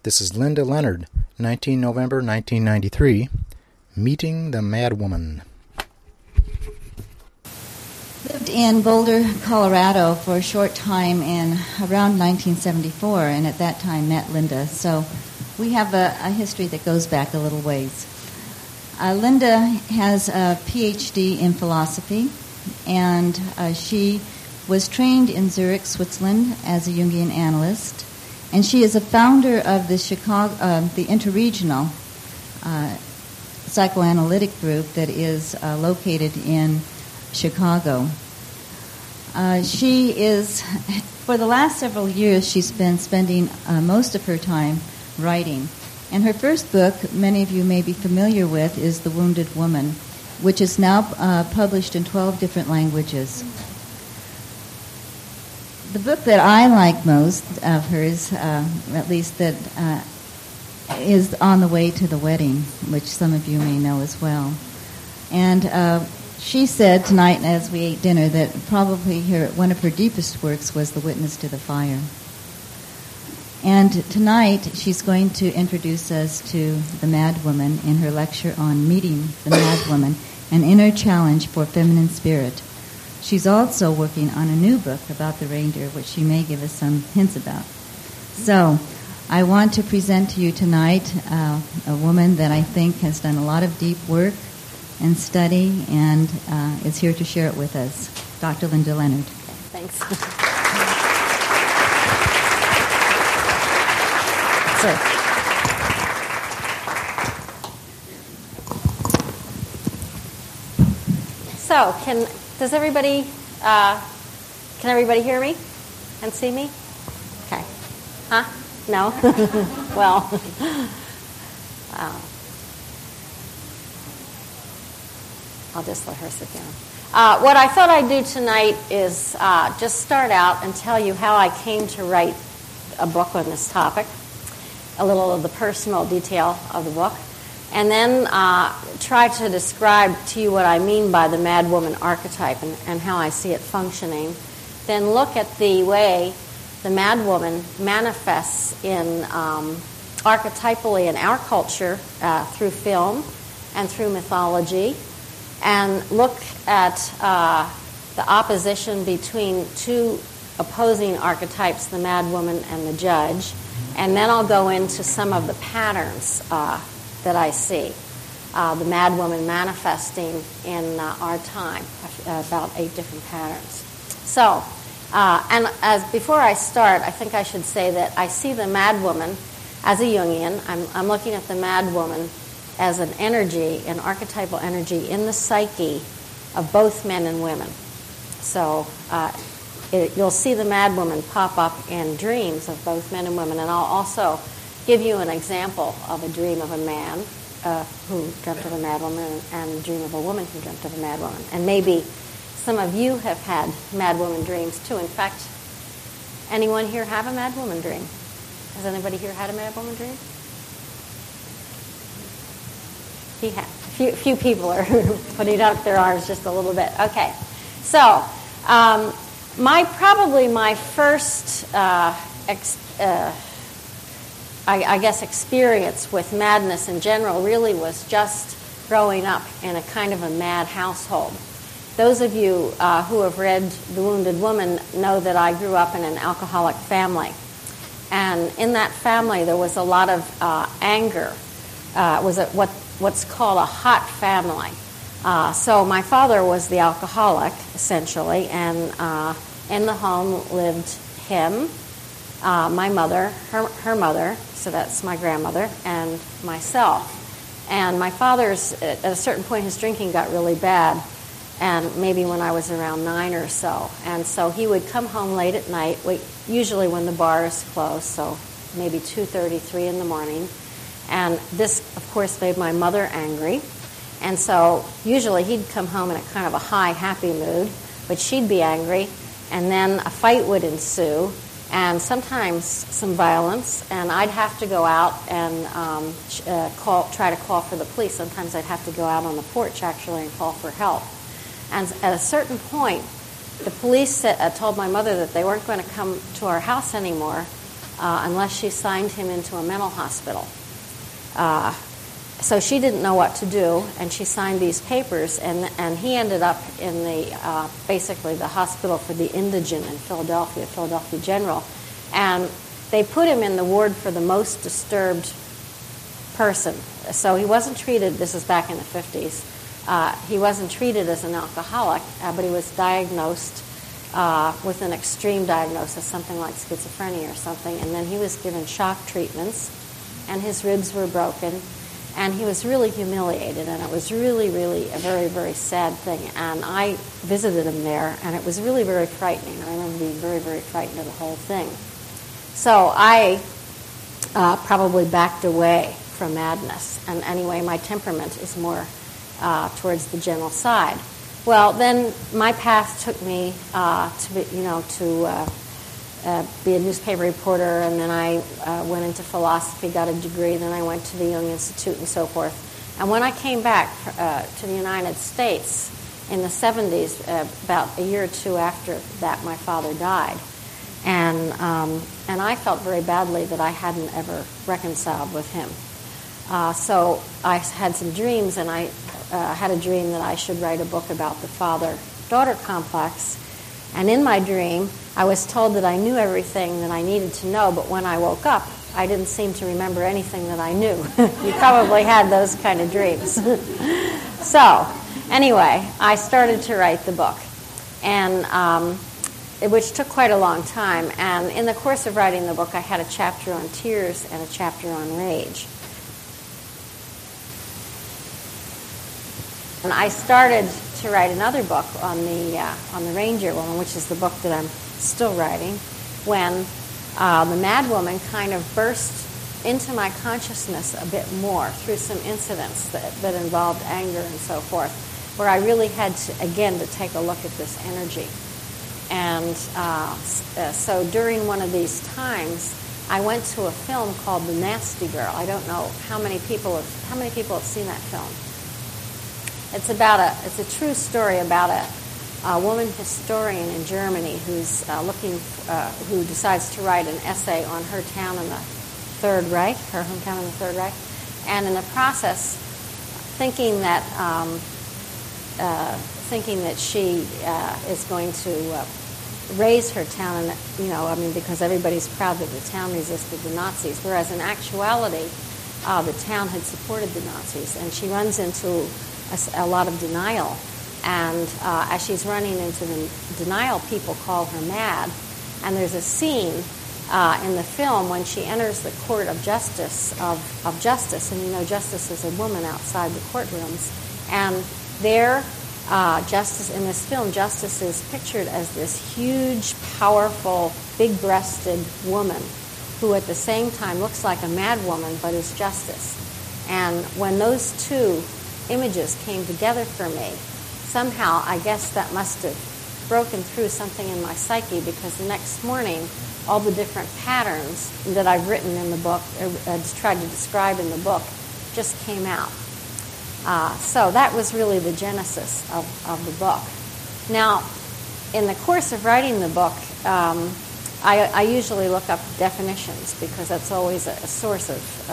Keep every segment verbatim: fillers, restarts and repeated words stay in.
This is Linda Leonard, nineteenth of November nineteen ninety-three, Meeting the Madwoman. Lived in Boulder, Colorado for a short time in around nineteen seventy-four, and at that time met Linda. So we have a, a history that goes back a little ways. Uh, Linda has a P H D in philosophy, and uh, she was trained in Zurich, Switzerland as a Jungian analyst. And she is a founder of the Chicago, uh, the interregional uh, psychoanalytic group that is uh, located in Chicago. Uh, she is, for the last several years, she's been spending uh, most of her time writing. And her first book, many of you may be familiar with, is The Wounded Woman, which is now uh, published in twelve different languages. The book that I like most of hers, uh, at least that uh, is On the Way to the Wedding, which some of you may know as well. And uh, she said tonight as we ate dinner that probably her, one of her deepest works was The Witness to the Fire. And tonight she's going to introduce us to the Madwoman in her lecture on Meeting the Madwoman, an inner challenge for feminine spirit. She's also working on a new book about the reindeer, which she may give us some hints about. So, I want to present to you tonight uh, a woman that I think has done a lot of deep work and study and uh, is here to share it with us. Doctor Linda Leonard. Thanks. So, can... Does everybody, uh, can everybody hear me and see me? Okay. Huh? No? Well, uh, I'll just let her sit down. Uh, what I thought I'd do tonight is uh, just start out and tell you how I came to write a book on this topic, a little of the personal detail of the book, and then uh, try to describe to you what I mean by the madwoman archetype and, and how I see it functioning. Then look at the way the madwoman manifests in um, archetypally in our culture uh, through film and through mythology, and look at uh, the opposition between two opposing archetypes, the madwoman and the judge, and then I'll go into some of the patterns uh, that I see. Uh, the madwoman manifesting in uh, our time, uh, about eight different patterns. So, uh, and as before I start, I think I should say that I see the madwoman as a Jungian. I'm, I'm looking at the madwoman as an energy, an archetypal energy in the psyche of both men and women. So uh, it, you'll see the madwoman pop up in dreams of both men and women, and I'll also give you an example of a dream of a man uh, who dreamt of a madwoman and a dream of a woman who dreamt of a madwoman. And maybe some of you have had madwoman dreams too. In fact, anyone here have a madwoman dream? Has anybody here had a madwoman dream? He has. A few, few people are putting up their arms just a little bit. Okay. So, um, my probably my first uh, ex, uh, I, I guess experience with madness in general really was just growing up in a kind of a mad household. Those of you uh, who have read The Wounded Woman know that I grew up in an alcoholic family. And in that family there was a lot of uh, anger. Uh, it was a, what, what's called a hot family. Uh, so my father was the alcoholic, essentially, and uh, in the home lived him, uh, my mother, her, her mother, so that's my grandmother, and myself. And my father's, at a certain point, his drinking got really bad, and maybe when I was around nine or so. And so he would come home late at night, wait, usually when the bars closed, so maybe two thirty, three in the morning. And this, of course, made my mother angry. And so usually he'd come home in a kind of a high, happy mood, but she'd be angry, and then a fight would ensue, and sometimes some violence, and I'd have to go out and um, uh, call, try to call for the police. Sometimes I'd have to go out on the porch, actually, and call for help. And at a certain point, the police said, uh, told my mother that they weren't going to come to our house anymore uh, unless she signed him into a mental hospital. Uh, so she didn't know what to do, and she signed these papers, and and he ended up in the uh, basically the hospital for the indigent in Philadelphia, Philadelphia General, and they put him in the ward for the most disturbed person. So he wasn't treated, this is back in the fifties, uh, he wasn't treated as an alcoholic, uh, but he was diagnosed uh, with an extreme diagnosis, something like schizophrenia or something, and then he was given shock treatments, and his ribs were broken, and he was really humiliated, and it was really, really a very, very sad thing. And I visited him there, and it was really very frightening. I remember being very, very frightened of the whole thing. So I uh, probably backed away from madness. And anyway, my temperament is more uh, towards the gentle side. Well, then my path took me uh, to be, you know, to uh, uh, be a newspaper reporter, and then I uh, went into philosophy, got a degree, then I went to the Jung Institute and so forth. And when I came back uh, to the United States in the seventies, uh, about a year or two after that, my father died. And um, and I felt very badly that I hadn't ever reconciled with him. Uh, so I had some dreams, and I uh, had a dream that I should write a book about the father-daughter complex. And in my dream, I was told that I knew everything that I needed to know, but when I woke up, I didn't seem to remember anything that I knew. You probably had those kind of dreams. So anyway, I started to write the book, and um, which took quite a long time. And in the course of writing the book, I had a chapter on tears and a chapter on rage. And I started to write another book on the uh, on the Ranger Woman, which is the book that I'm still writing, when uh, the Mad Woman kind of burst into my consciousness a bit more through some incidents that, that involved anger and so forth, where I really had to, again, to take a look at this energy. And uh, uh, so during one of these times, I went to a film called The Nasty Girl. I don't know how many people have, how many people have seen that film. It's about a it's a true story about a, a woman historian in Germany who's uh, looking uh, who decides to write an essay on her town in the Third Reich, her hometown in the Third Reich, and in the process, thinking that um, uh, thinking that she uh, is going to uh, raise her town, and you know, I mean, because everybody's proud that the town resisted the Nazis, whereas in actuality, uh, the town had supported the Nazis, and she runs into a, a lot of denial. And uh, as she's running into the denial, people call her mad. And there's a scene uh, in the film when she enters the court of justice of, of justice, and you know, justice is a woman outside the courtrooms. And there, uh, justice in this film, justice is pictured as this huge, powerful, big-breasted woman who, at the same time, looks like a mad woman, but is justice. And when those two images came together for me, somehow, I guess that must have broken through something in my psyche, because the next morning, all the different patterns that I've written in the book, uh, tried to describe in the book, just came out. Uh, so that was really the genesis of, of the book. Now, in the course of writing the book, um, I, I usually look up definitions, because that's always a, a source of,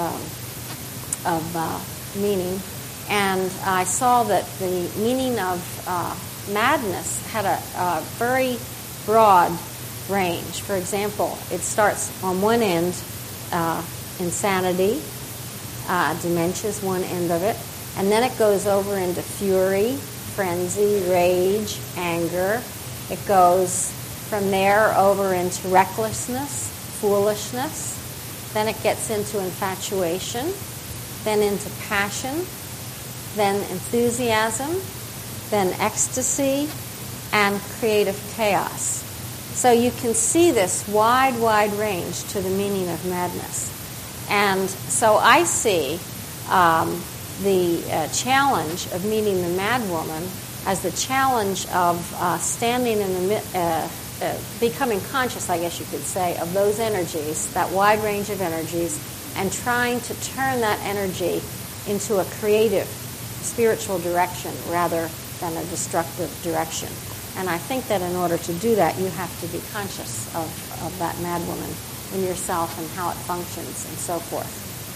um, of uh, meaning. And I saw that the meaning of uh, madness had a, a very broad range. For example, it starts on one end, uh, insanity, uh, dementia is one end of it, and then it goes over into fury, frenzy, rage, anger. It goes from there over into recklessness, foolishness. Then it gets into infatuation, then into passion, then enthusiasm, then ecstasy, and creative chaos. So you can see this wide, wide range to the meaning of madness. And so I see um, the uh, challenge of meeting the mad woman as the challenge of uh, standing in the, uh, uh, becoming conscious, I guess you could say, of those energies, that wide range of energies, and trying to turn that energy into a creative, spiritual direction rather than a destructive direction. And I think that in order to do that, you have to be conscious of, of that mad woman in yourself and how it functions and so forth.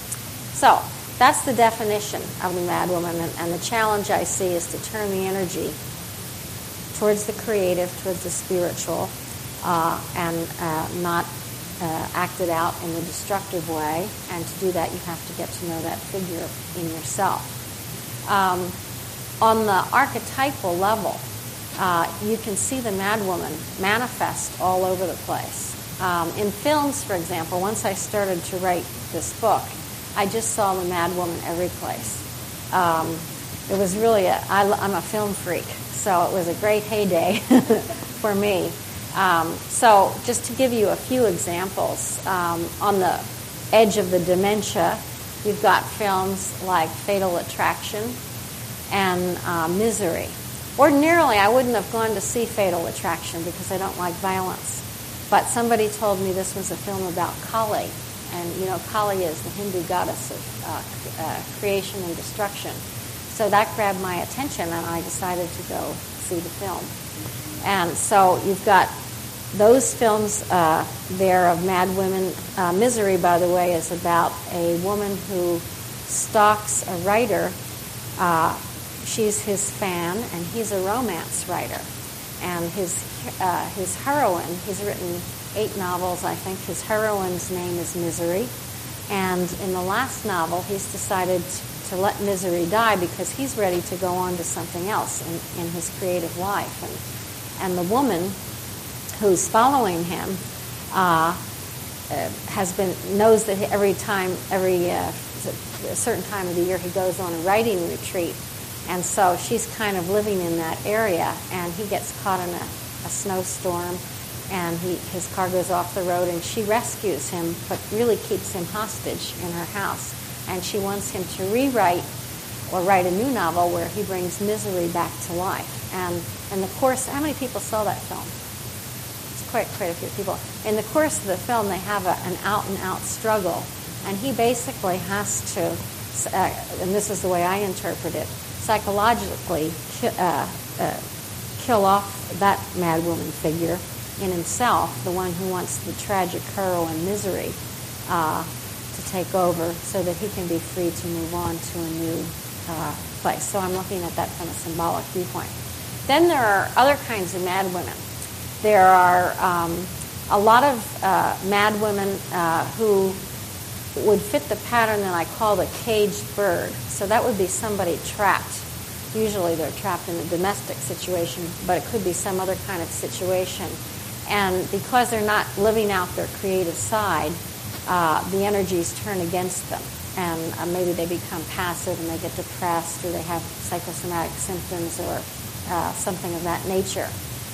So that's the definition of the mad woman, and, and the challenge I see is to turn the energy towards the creative, towards the spiritual, uh, and uh, not uh, act it out in the destructive way. And to do that, you have to get to know that figure in yourself. Um, on the archetypal level, uh, you can see the mad woman manifest all over the place. Um, in films, for example, once I started to write this book, I just saw the mad woman every place. Um, it was really, a, I, I'm a film freak, so it was a great heyday for me. Um, so just to give you a few examples, um, on the edge of the dementia, you've got films like Fatal Attraction and uh, Misery. Ordinarily, I wouldn't have gone to see Fatal Attraction because I don't like violence. But somebody told me this was a film about Kali. And, you know, Kali is the Hindu goddess of uh, uh, creation and destruction. So that grabbed my attention, and I decided to go see the film. And so you've got those films uh, there of mad women. Uh, Misery, by the way, is about a woman who stalks a writer. Uh, she's his fan, and he's a romance writer. And his uh, his heroine, he's written eight novels, I think. His heroine's name is Misery. And in the last novel, he's decided to let Misery die because he's ready to go on to something else in, in his creative life. And, and the woman who's following him uh, uh, has been knows that every time, every uh, a certain time of the year, he goes on a writing retreat. And so she's kind of living in that area, and he gets caught in a, a snowstorm, and he, his car goes off the road, and she rescues him, but really keeps him hostage in her house. And she wants him to rewrite or write a new novel where he brings Misery back to life. And in the course, how many people saw that film? It's quite, quite a few people. In the course of the film, they have a, an out-and-out struggle, and he basically has to, uh, and this is the way I interpret it, psychologically ki- uh, uh, kill off that mad woman figure in himself, the one who wants the tragic heroine Misery uh, to take over so that he can be free to move on to a new uh, place. So I'm looking at that from a symbolic viewpoint. Then there are other kinds of mad women. There are um, a lot of uh, mad women uh, who would fit the pattern that I call the caged bird. So that would be somebody trapped. Usually they're trapped in a domestic situation, but it could be some other kind of situation. And because they're not living out their creative side, uh, the energies turn against them. And uh, maybe they become passive and they get depressed, or they have psychosomatic symptoms or uh, something of that nature.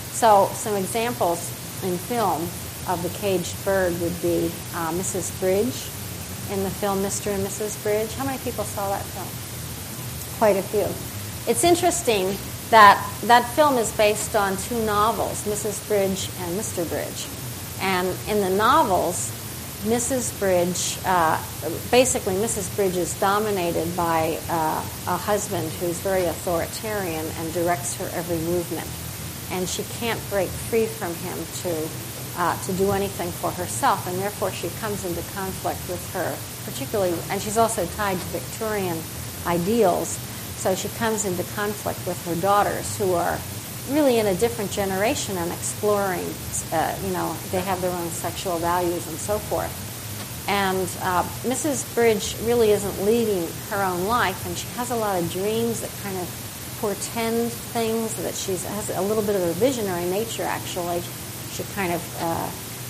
So some examples in film of the caged bird would be uh, Missus Bridge in the film Mister and Missus Bridge. How many people saw that film? Quite a few. It's interesting that that film is based on two novels, Missus Bridge and Mister Bridge. And in the novels, Missus Bridge, uh, basically Missus Bridge is dominated by uh, a husband who's very authoritarian and directs her every movement. And she can't break free from him to Uh, to do anything for herself, and therefore she comes into conflict with her, particularly, and she's also tied to Victorian ideals, so she comes into conflict with her daughters, who are really in a different generation and exploring, uh, you know, they have their own sexual values and so forth. And uh, Missus Bridge really isn't leading her own life, and she has a lot of dreams that kind of portend things, that she has a little bit of a visionary nature, actually. She kind of uh,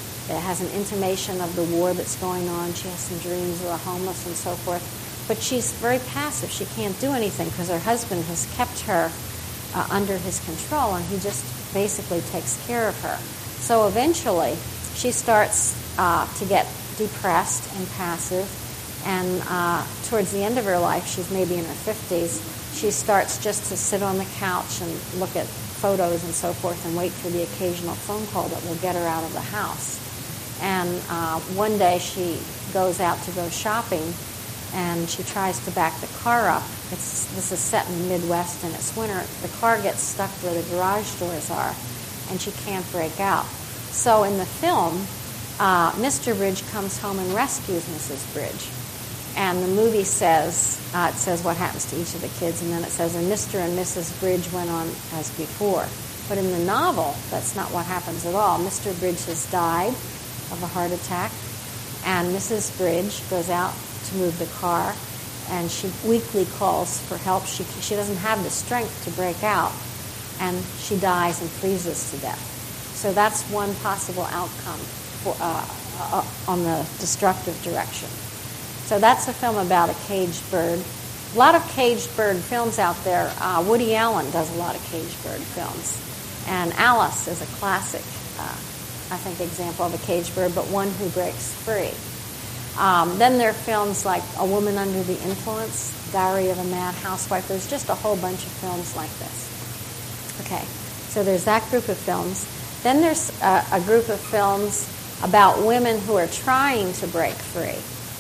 has an intimation of the war that's going on. She has some dreams of the homeless and so forth. But she's very passive. She can't do anything because her husband has kept her uh, under his control, and he just basically takes care of her. So eventually, she starts uh, to get depressed and passive, and uh, towards the end of her life, she's maybe in her fifties, she starts just to sit on the couch and look at photos and so forth and wait for the occasional phone call that will get her out of the house. And uh, one day she goes out to go shopping, and she tries to back the car up. It's, this is set in the Midwest, and it's winter. The car gets stuck where the garage doors are, and she can't break out. So in the film, uh, Mister Bridge comes home and rescues Missus Bridge. And the movie says, uh, it says what happens to each of the kids, and then it says, and Mister and Missus Bridge went on as before. But in the novel, that's not what happens at all. Mister Bridge has died of a heart attack, and Missus Bridge goes out to move the car, and she weakly calls for help. She, she doesn't have the strength to break out, and she dies and freezes to death. So that's one possible outcome for, uh, uh, on the destructive direction. So that's a film about a caged bird. A lot of caged bird films out there. Uh, Woody Allen does a lot of caged bird films. And Alice is a classic, uh, I think, example of a caged bird, but one who breaks free. Um, then there are films like A Woman Under the Influence, Diary of a Mad Housewife. There's just a whole bunch of films like this. Okay, so there's that group of films. Then there's a, a group of films about women who are trying to break free.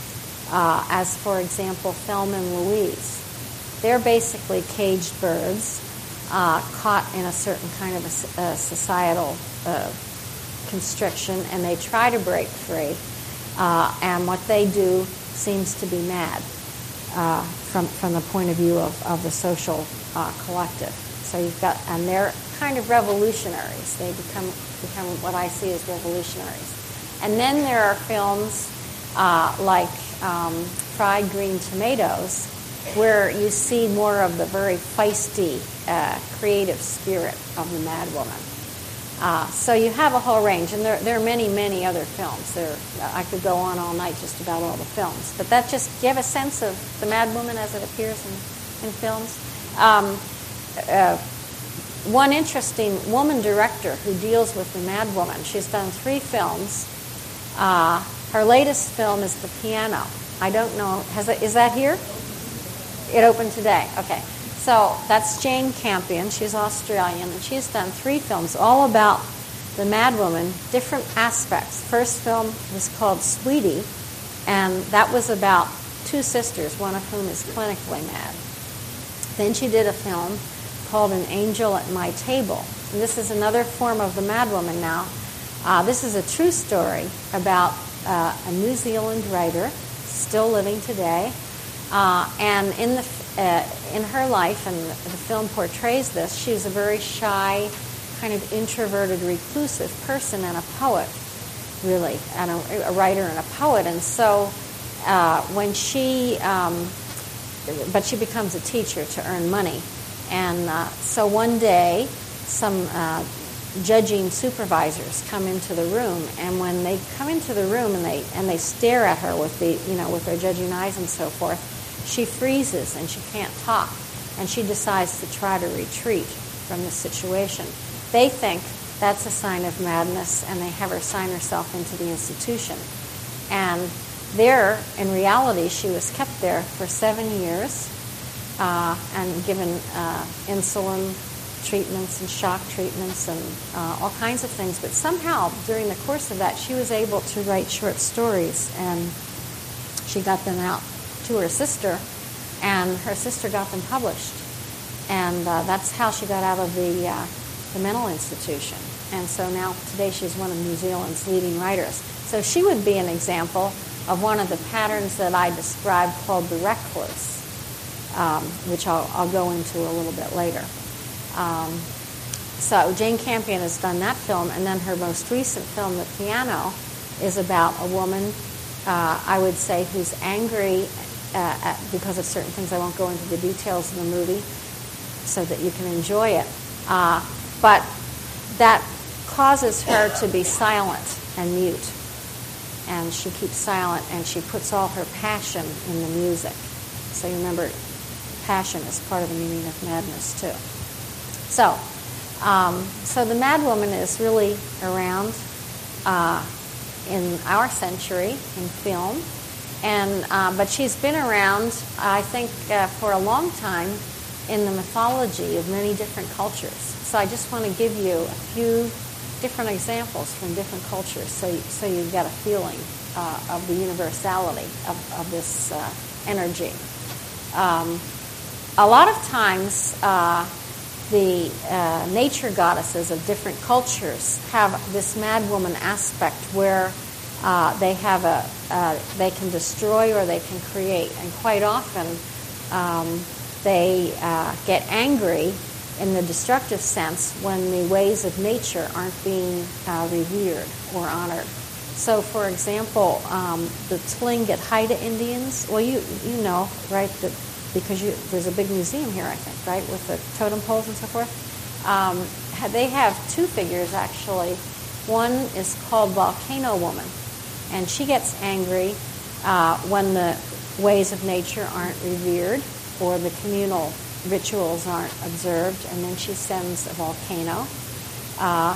Uh, as, for example, Thelma and Louise. They're basically caged birds uh, caught in a certain kind of a, a societal uh, constriction, and they try to break free. Uh, and what they do seems to be mad uh, from from the point of view of, of the social uh, collective. So you've got, and they're kind of revolutionaries. They become become what I see as revolutionaries. And then there are films uh, like Um, Fried Green Tomatoes, where you see more of the very feisty, uh, creative spirit of the Mad Woman. Uh, so you have a whole range, and there, there are many, many other films. There, I could go on all night just about all the films, but that just give a sense of the Mad Woman as it appears in, in films. Um, uh, one interesting woman director who deals with the Mad Woman. She's done three films. Uh, Her latest film is The Piano. I don't know, has it, is that here? It opened today. Okay. So that's Jane Campion. She's Australian, and she's done three films all about the Mad Woman, different aspects. First film was called Sweetie, and that was about two sisters, one of whom is clinically mad. Then she did a film called An Angel at My Table. And this is another form of the Mad Woman now. Uh, this is a true story about Uh, a New Zealand writer, still living today, uh, and in the uh, in her life, and the, the film portrays this, she's a very shy, kind of introverted, reclusive person, and a poet, really, and a, a writer and a poet. And so, uh, when she, um, but she becomes a teacher to earn money, and uh, so one day, some Uh, judging supervisors come into the room, and when they come into the room and they and they stare at her with the you know with their judging eyes and so forth, she freezes and she can't talk, and she decides to try to retreat from the situation. They think that's a sign of madness, and they have her sign herself into the institution. And there, in reality, she was kept there for seven years uh, and given uh, insulin treatments and shock treatments and uh, all kinds of things. But somehow, during the course of that, she was able to write short stories, and she got them out to her sister, and her sister got them published. And uh, that's how she got out of the, uh, the mental institution. And so now, today, she's one of New Zealand's leading writers. So she would be an example of one of the patterns that I described called the recluse, um, which I'll, I'll go into a little bit later. Um, so Jane Campion has done that film, and then her most recent film, The Piano, is about a woman, uh, I would say, who's angry uh, at, because of certain things. I won't go into the details of the movie so that you can enjoy it. Uh, but that causes her to be silent and mute. And she keeps silent, and she puts all her passion in the music. So you remember, passion is part of the meaning of madness, too. So, um, so the Mad Woman is really around uh, in our century in film, and uh, but she's been around, I think, uh, for a long time in the mythology of many different cultures. So I just want to give you a few different examples from different cultures, so you, so you get a feeling uh, of the universality of, of this uh, energy. Um, a lot of times. Uh, The uh, nature goddesses of different cultures have this Mad Woman aspect where Uh, they have a uh, they can destroy or they can create, and quite often um, they uh, get angry in the destructive sense when the ways of nature aren't being uh, revered or honored. So, for example, um, the Tlingit Haida Indians. Well, you you know, right? That because you, there's a big museum here, I think, right, with the totem poles and so forth. Um, they have two figures actually. One is called Volcano Woman, and she gets angry uh, when the ways of nature aren't revered or the communal rituals aren't observed, and then she sends a volcano uh,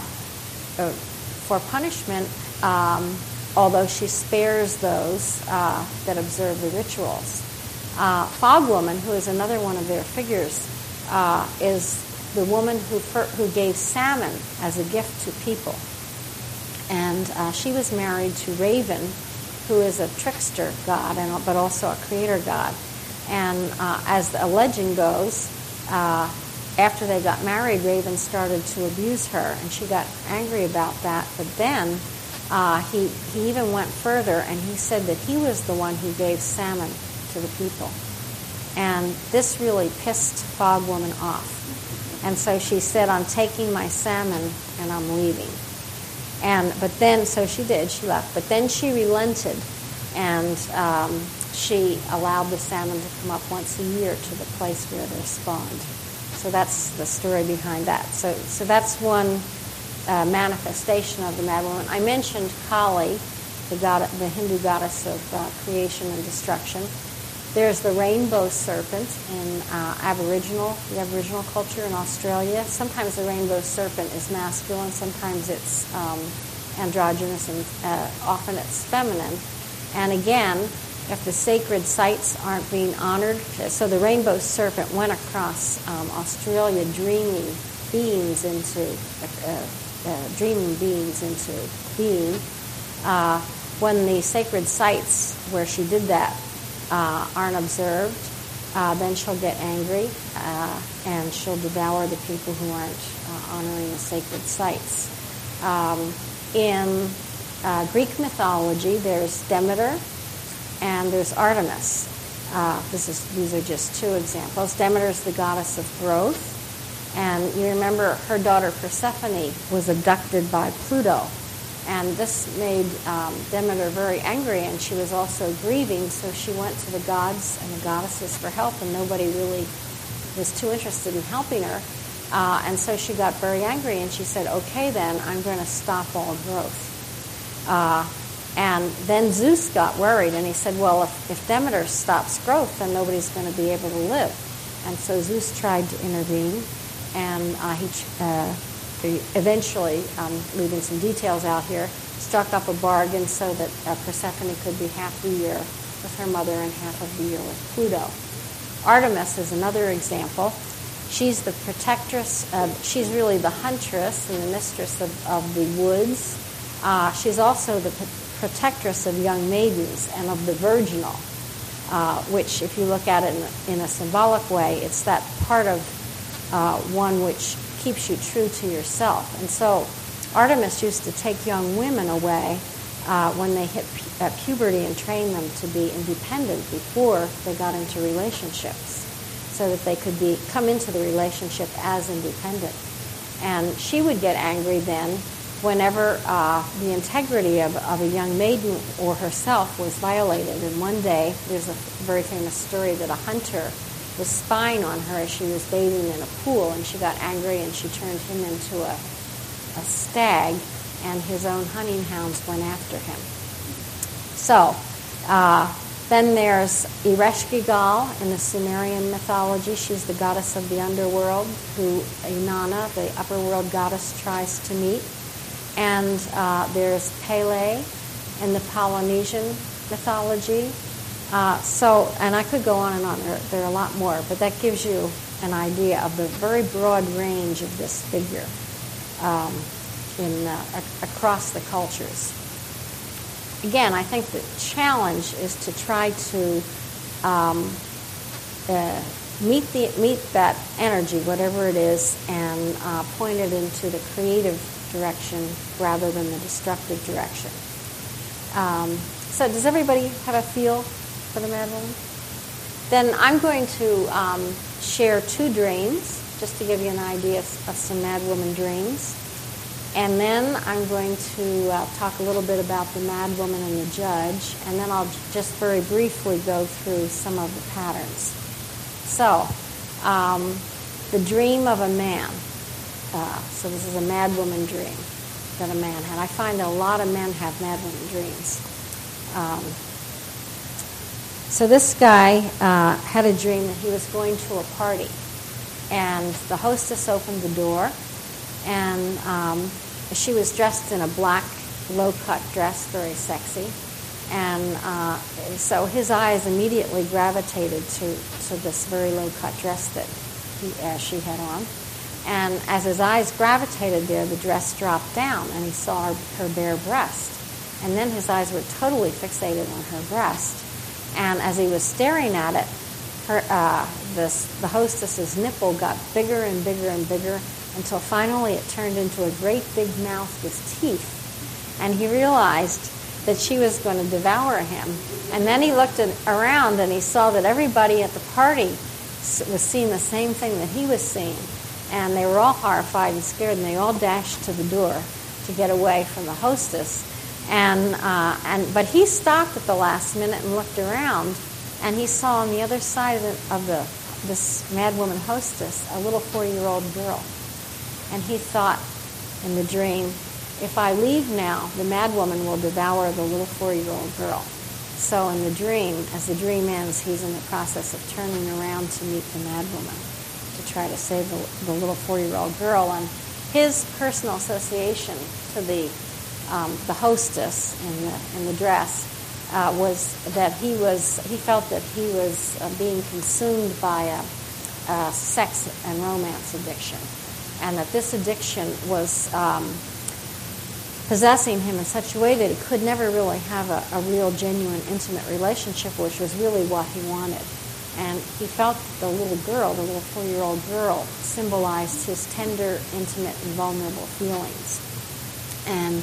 for punishment, um, although she spares those uh, that observe the rituals. Uh, Fog Woman, who is another one of their figures, uh, is the woman who, fir- who gave salmon as a gift to people. And uh, she was married to Raven, who is a trickster god, and, but also a creator god. And uh, as a legend goes, uh, after they got married, Raven started to abuse her, and she got angry about that. But then uh, he, he even went further, and he said that he was the one who gave salmon to the people. And this really pissed Fog Woman off. And so she said, I'm taking my salmon and I'm leaving. And but then, so she did, she left. But then she relented, and um, she allowed the salmon to come up once a year to the place where they're spawned. So that's the story behind that. So, so that's one uh, manifestation of the Mad Woman. I mentioned Kali, the god, the Hindu goddess of uh, creation and destruction. There's the rainbow serpent in uh, Aboriginal, the Aboriginal culture in Australia. Sometimes the rainbow serpent is masculine, sometimes it's um, androgynous, and uh, often it's feminine. And again, if the sacred sites aren't being honored, so the rainbow serpent went across um, Australia dreaming beings into, uh, uh, dreaming beings into being. Uh, when the sacred sites where she did that Uh, aren't observed, uh, then she'll get angry uh, and she'll devour the people who aren't uh, honoring the sacred sites. Um, in uh, Greek mythology, there's Demeter and there's Artemis. Uh, this is these are just two examples. Demeter is the goddess of growth, and you remember her daughter Persephone was abducted by Pluto. And this made um, Demeter very angry, and she was also grieving, so she went to the gods and the goddesses for help, and nobody really was too interested in helping her. Uh, and so she got very angry, and she said, okay, then, I'm going to stop all growth. Uh, and then Zeus got worried, and he said, well, if, if Demeter stops growth, then nobody's going to be able to live. And so Zeus tried to intervene, and uh, he... Uh, eventually, um, leaving some details out here, struck up a bargain so that uh, Persephone could be half the year with her mother and half of the year with Pluto. Artemis is another example. She's the protectress, uh, she's really the huntress and the mistress of, of the woods. Uh, she's also the p- protectress of young maidens and of the virginal, uh, which, if you look at it in, in a symbolic way, it's that part of uh, one which keeps you true to yourself. And so Artemis used to take young women away uh, when they hit pu- uh, puberty and train them to be independent before they got into relationships, so that they could be come into the relationship as independent. And she would get angry then whenever uh, the integrity of, of a young maiden or herself was violated. And one day, there's a very famous story that a hunter was spying on her as she was bathing in a pool, and she got angry and she turned him into a, a stag, and his own hunting hounds went after him. So uh, then there's Ereshkigal in the Sumerian mythology. She's the goddess of the underworld who Inanna, the upper world goddess, tries to meet. And uh, there's Pele in the Polynesian mythology. Uh, so, and I could go on and on. There, there are a lot more, but that gives you an idea of the very broad range of this figure um, in uh, a- across the cultures. Again, I think the challenge is to try to um, uh, meet the meet that energy, whatever it is, and uh, point it into the creative direction rather than the destructive direction. Um, so does everybody have a feel for the Mad Woman? Then I'm going to um, share two dreams, just to give you an idea of, of some Mad Woman dreams. And then I'm going to uh, talk a little bit about the Mad Woman and the Judge, and then I'll just very briefly go through some of the patterns. So, um, the dream of a man. Uh, so this is a Mad Woman dream that a man had. I find that a lot of men have Mad Woman dreams. Um, so this guy uh, had a dream that he was going to a party, and the hostess opened the door, and um, she was dressed in a black low-cut dress, very sexy, and uh, so his eyes immediately gravitated to, to this very low-cut dress that he, uh, she had on. And as his eyes gravitated there, the dress dropped down, and he saw her, her bare breast. And then his eyes were totally fixated on her breast. And as he was staring at it, her, uh, this, the hostess's nipple got bigger and bigger and bigger until finally it turned into a great big mouth with teeth. And he realized that she was going to devour him. And then he looked at, around and he saw that everybody at the party was seeing the same thing that he was seeing. And they were all horrified and scared, and they all dashed to the door to get away from the hostess. And uh, and but he stopped at the last minute and looked around, and he saw on the other side of the, of the this Mad Woman hostess a little four-year-old girl. And he thought in the dream, if I leave now, the Mad Woman will devour the little four-year-old girl. So in the dream, as the dream ends, he's in the process of turning around to meet the Mad Woman to try to save the, the little four-year-old girl. And his personal association to the um, the hostess in the in the dress uh, was that he was he felt that he was uh, being consumed by a, a sex and romance addiction, and that this addiction was um, possessing him in such a way that he could never really have a, a real, genuine, intimate relationship, which was really what he wanted. And he felt the little girl, the little four-year-old girl, symbolized his tender, intimate, and vulnerable feelings. And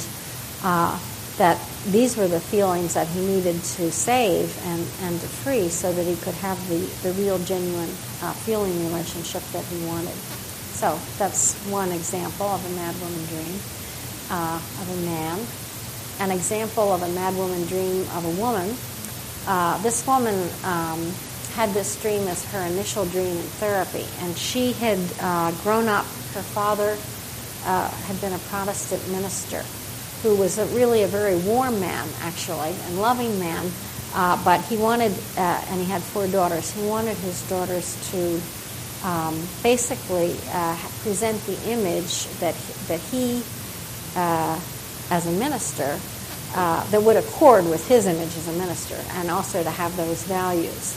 uh, that these were the feelings that he needed to save and, and to free so that he could have the, the real, genuine uh, feeling relationship that he wanted. So that's one example of a Mad Woman dream uh, of a man. An example of a Mad Woman dream of a woman. Uh, this woman Um, had this dream as her initial dream in therapy, and she had uh, grown up. Her father uh, had been a Protestant minister who was a, really a very warm man, actually, and loving man, uh, but he wanted, uh, and he had four daughters, he wanted his daughters to um, basically uh, present the image that, that he, uh, as a minister, uh, that would accord with his image as a minister, and also to have those values.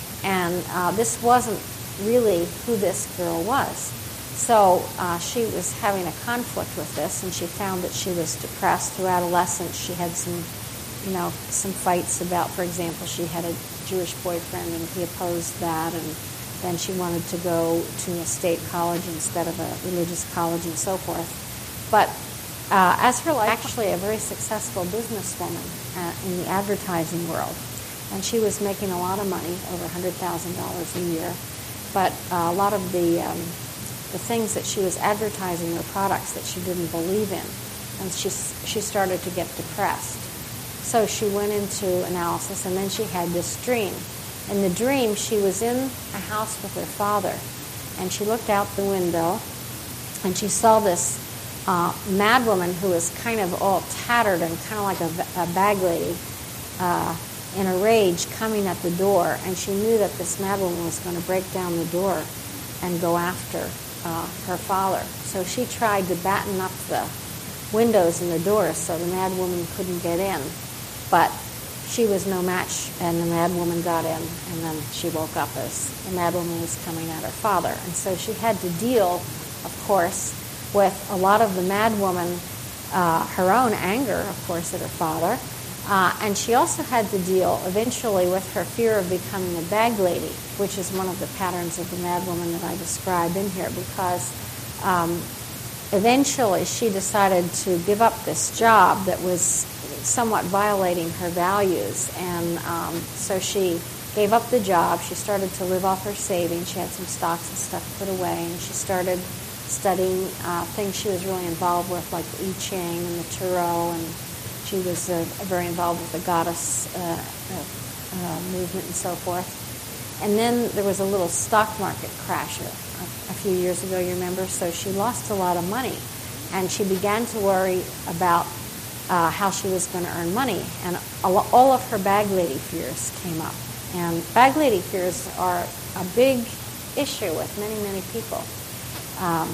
And uh, this wasn't really who this girl was. So uh, she was having a conflict with this, and she found that she was depressed through adolescence. She had some, you know, some fights about, for example, she had a Jewish boyfriend, and he opposed that, and then she wanted to go to a state college instead of a religious college and so forth. But uh, as her life, actually a very successful businesswoman uh, in the advertising world. And she was making a lot of money, over one hundred thousand dollars a year. But uh, a lot of the um, the things that she was advertising were products that she didn't believe in. And she, she started to get depressed. So she went into analysis, and then she had this dream. In the dream, she was in a house with her father, and she looked out the window, and she saw this uh, mad woman who was kind of all tattered and kind of like a, a bag lady, uh, in a rage, coming at the door, and she knew that this mad woman was going to break down the door and go after uh, her father. So she tried to batten up the windows and the doors so the mad woman couldn't get in. But she was no match, and the mad woman got in, and then she woke up as the mad woman was coming at her father. And so she had to deal, of course, with a lot of the mad woman, uh, her own anger, of course, at her father. Uh, and she also had to deal eventually with her fear of becoming a bag lady, which is one of the patterns of the mad woman that I describe in here, because um, eventually she decided to give up this job that was somewhat violating her values. And um, so she gave up the job. She started to live off her savings. She had some stocks and stuff put away, and she started studying uh, things she was really involved with, like the I Ching and the Tarot, and she was uh, very involved with the goddess uh, uh, uh, movement and so forth. And then there was a little stock market crash a, a few years ago, you remember? So she lost a lot of money, and she began to worry about uh, how she was going to earn money. And all of her bag lady fears came up. And bag lady fears are a big issue with many, many people, um,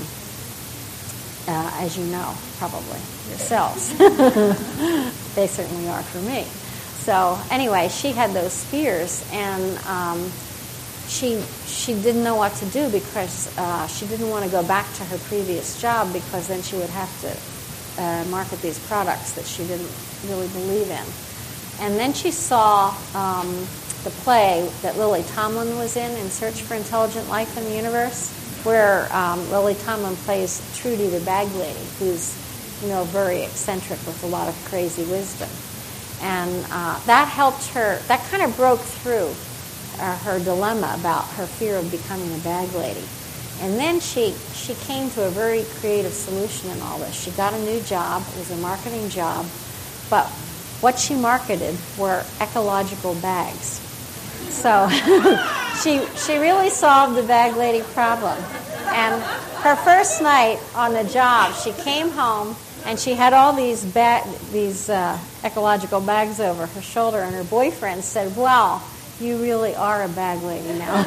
uh, as you know, probably yourselves. They certainly are for me. So anyway, she had those fears, and um, she she didn't know what to do because uh, she didn't want to go back to her previous job, because then she would have to uh, market these products that she didn't really believe in. And then she saw um, the play that Lily Tomlin was in, In Search for Intelligent Life in the Universe, where um, Lily Tomlin plays Trudy the bag lady, who's, you know, very eccentric with a lot of crazy wisdom. And uh, that helped her, that kind of broke through uh, her dilemma about her fear of becoming a bag lady. And then she, she came to a very creative solution in all this. She got a new job. It was a marketing job. But what she marketed were ecological bags. So she she really solved the bag lady problem. And her first night on the job, she came home and she had all these ba- these uh, ecological bags over her shoulder, and her boyfriend said, "Well, you really are a bag lady now."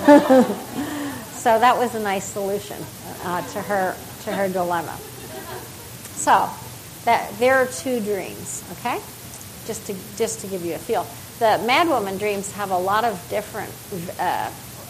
So that was a nice solution uh, to her to her dilemma. So that there are two dreams, okay? Just to just to give you a feel. The Madwoman dreams have a lot of different. Uh,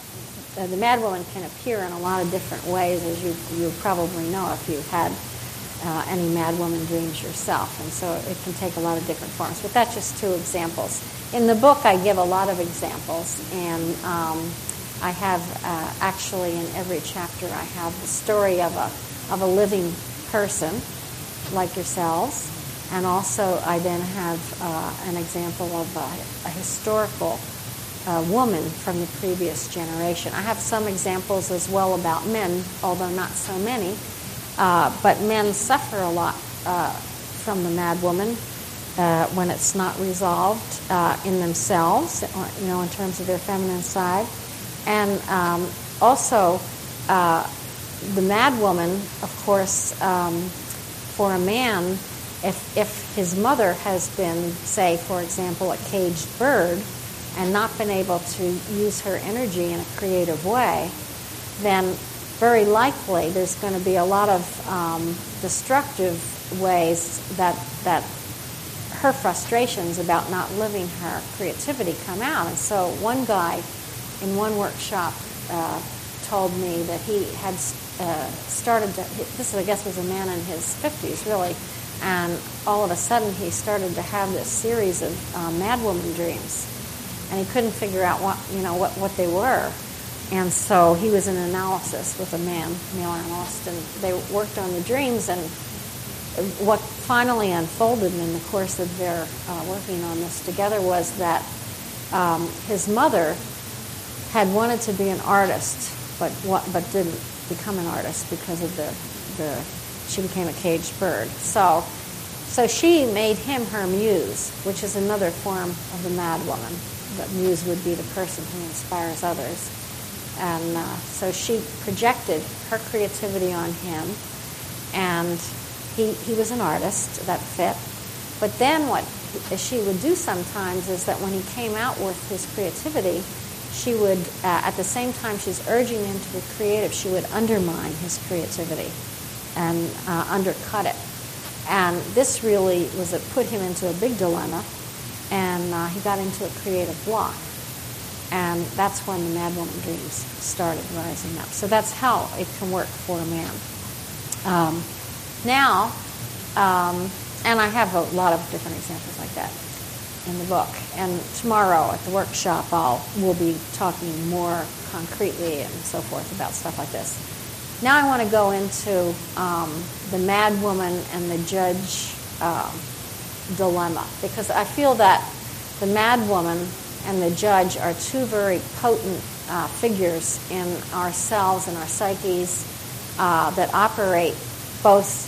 uh, the Madwoman can appear in a lot of different ways, as you you probably know if you've had uh, any Madwoman dreams yourself, and so it can take a lot of different forms. But that's just two examples. In the book, I give a lot of examples, and um, I have uh, actually in every chapter I have the story of a of a living person like yourselves. And also, I then have uh, an example of a, a historical uh, woman from the previous generation. I have some examples as well about men, although not so many. Uh, but men suffer a lot uh, from the Madwoman uh, when it's not resolved uh, in themselves, you know, in terms of their feminine side. And um, also, uh, the Madwoman, of course, um, for a man, If, if his mother has been, say, for example, a caged bird and not been able to use her energy in a creative way, then very likely there's going to be a lot of um, destructive ways that that her frustrations about not living her creativity come out. And so one guy in one workshop uh, told me that he had uh, started to, this I guess was a man in his fifties, really, and all of a sudden he started to have this series of um, Madwoman dreams, and he couldn't figure out what you know what, what they were. And so he was in analysis with a man, male analyst, and they worked on the dreams. And what finally unfolded in the course of their uh, working on this together was that um, his mother had wanted to be an artist, but but didn't become an artist because of the the. She became a caged bird. So so she made him her muse, which is another form of the Madwoman. The muse would be the person who inspires others. And uh, so she projected her creativity on him, and he, he was an artist, that fit. But then what she would do sometimes is that when he came out with his creativity, she would, uh, at the same time she's urging him to be creative, she would undermine his creativity and uh, undercut it. And this really was a, put him into a big dilemma, and uh, he got into a creative block. And that's when the Madwoman dreams started rising up. So that's how it can work for a man. Um, now, um, and I have a lot of different examples like that in the book. And tomorrow at the workshop, I'll we'll be talking more concretely and so forth about stuff like this. Now I want to go into um, the Madwoman and the judge uh, dilemma, because I feel that the madwoman and the judge are two very potent uh, figures in ourselves and our psyches uh, that operate both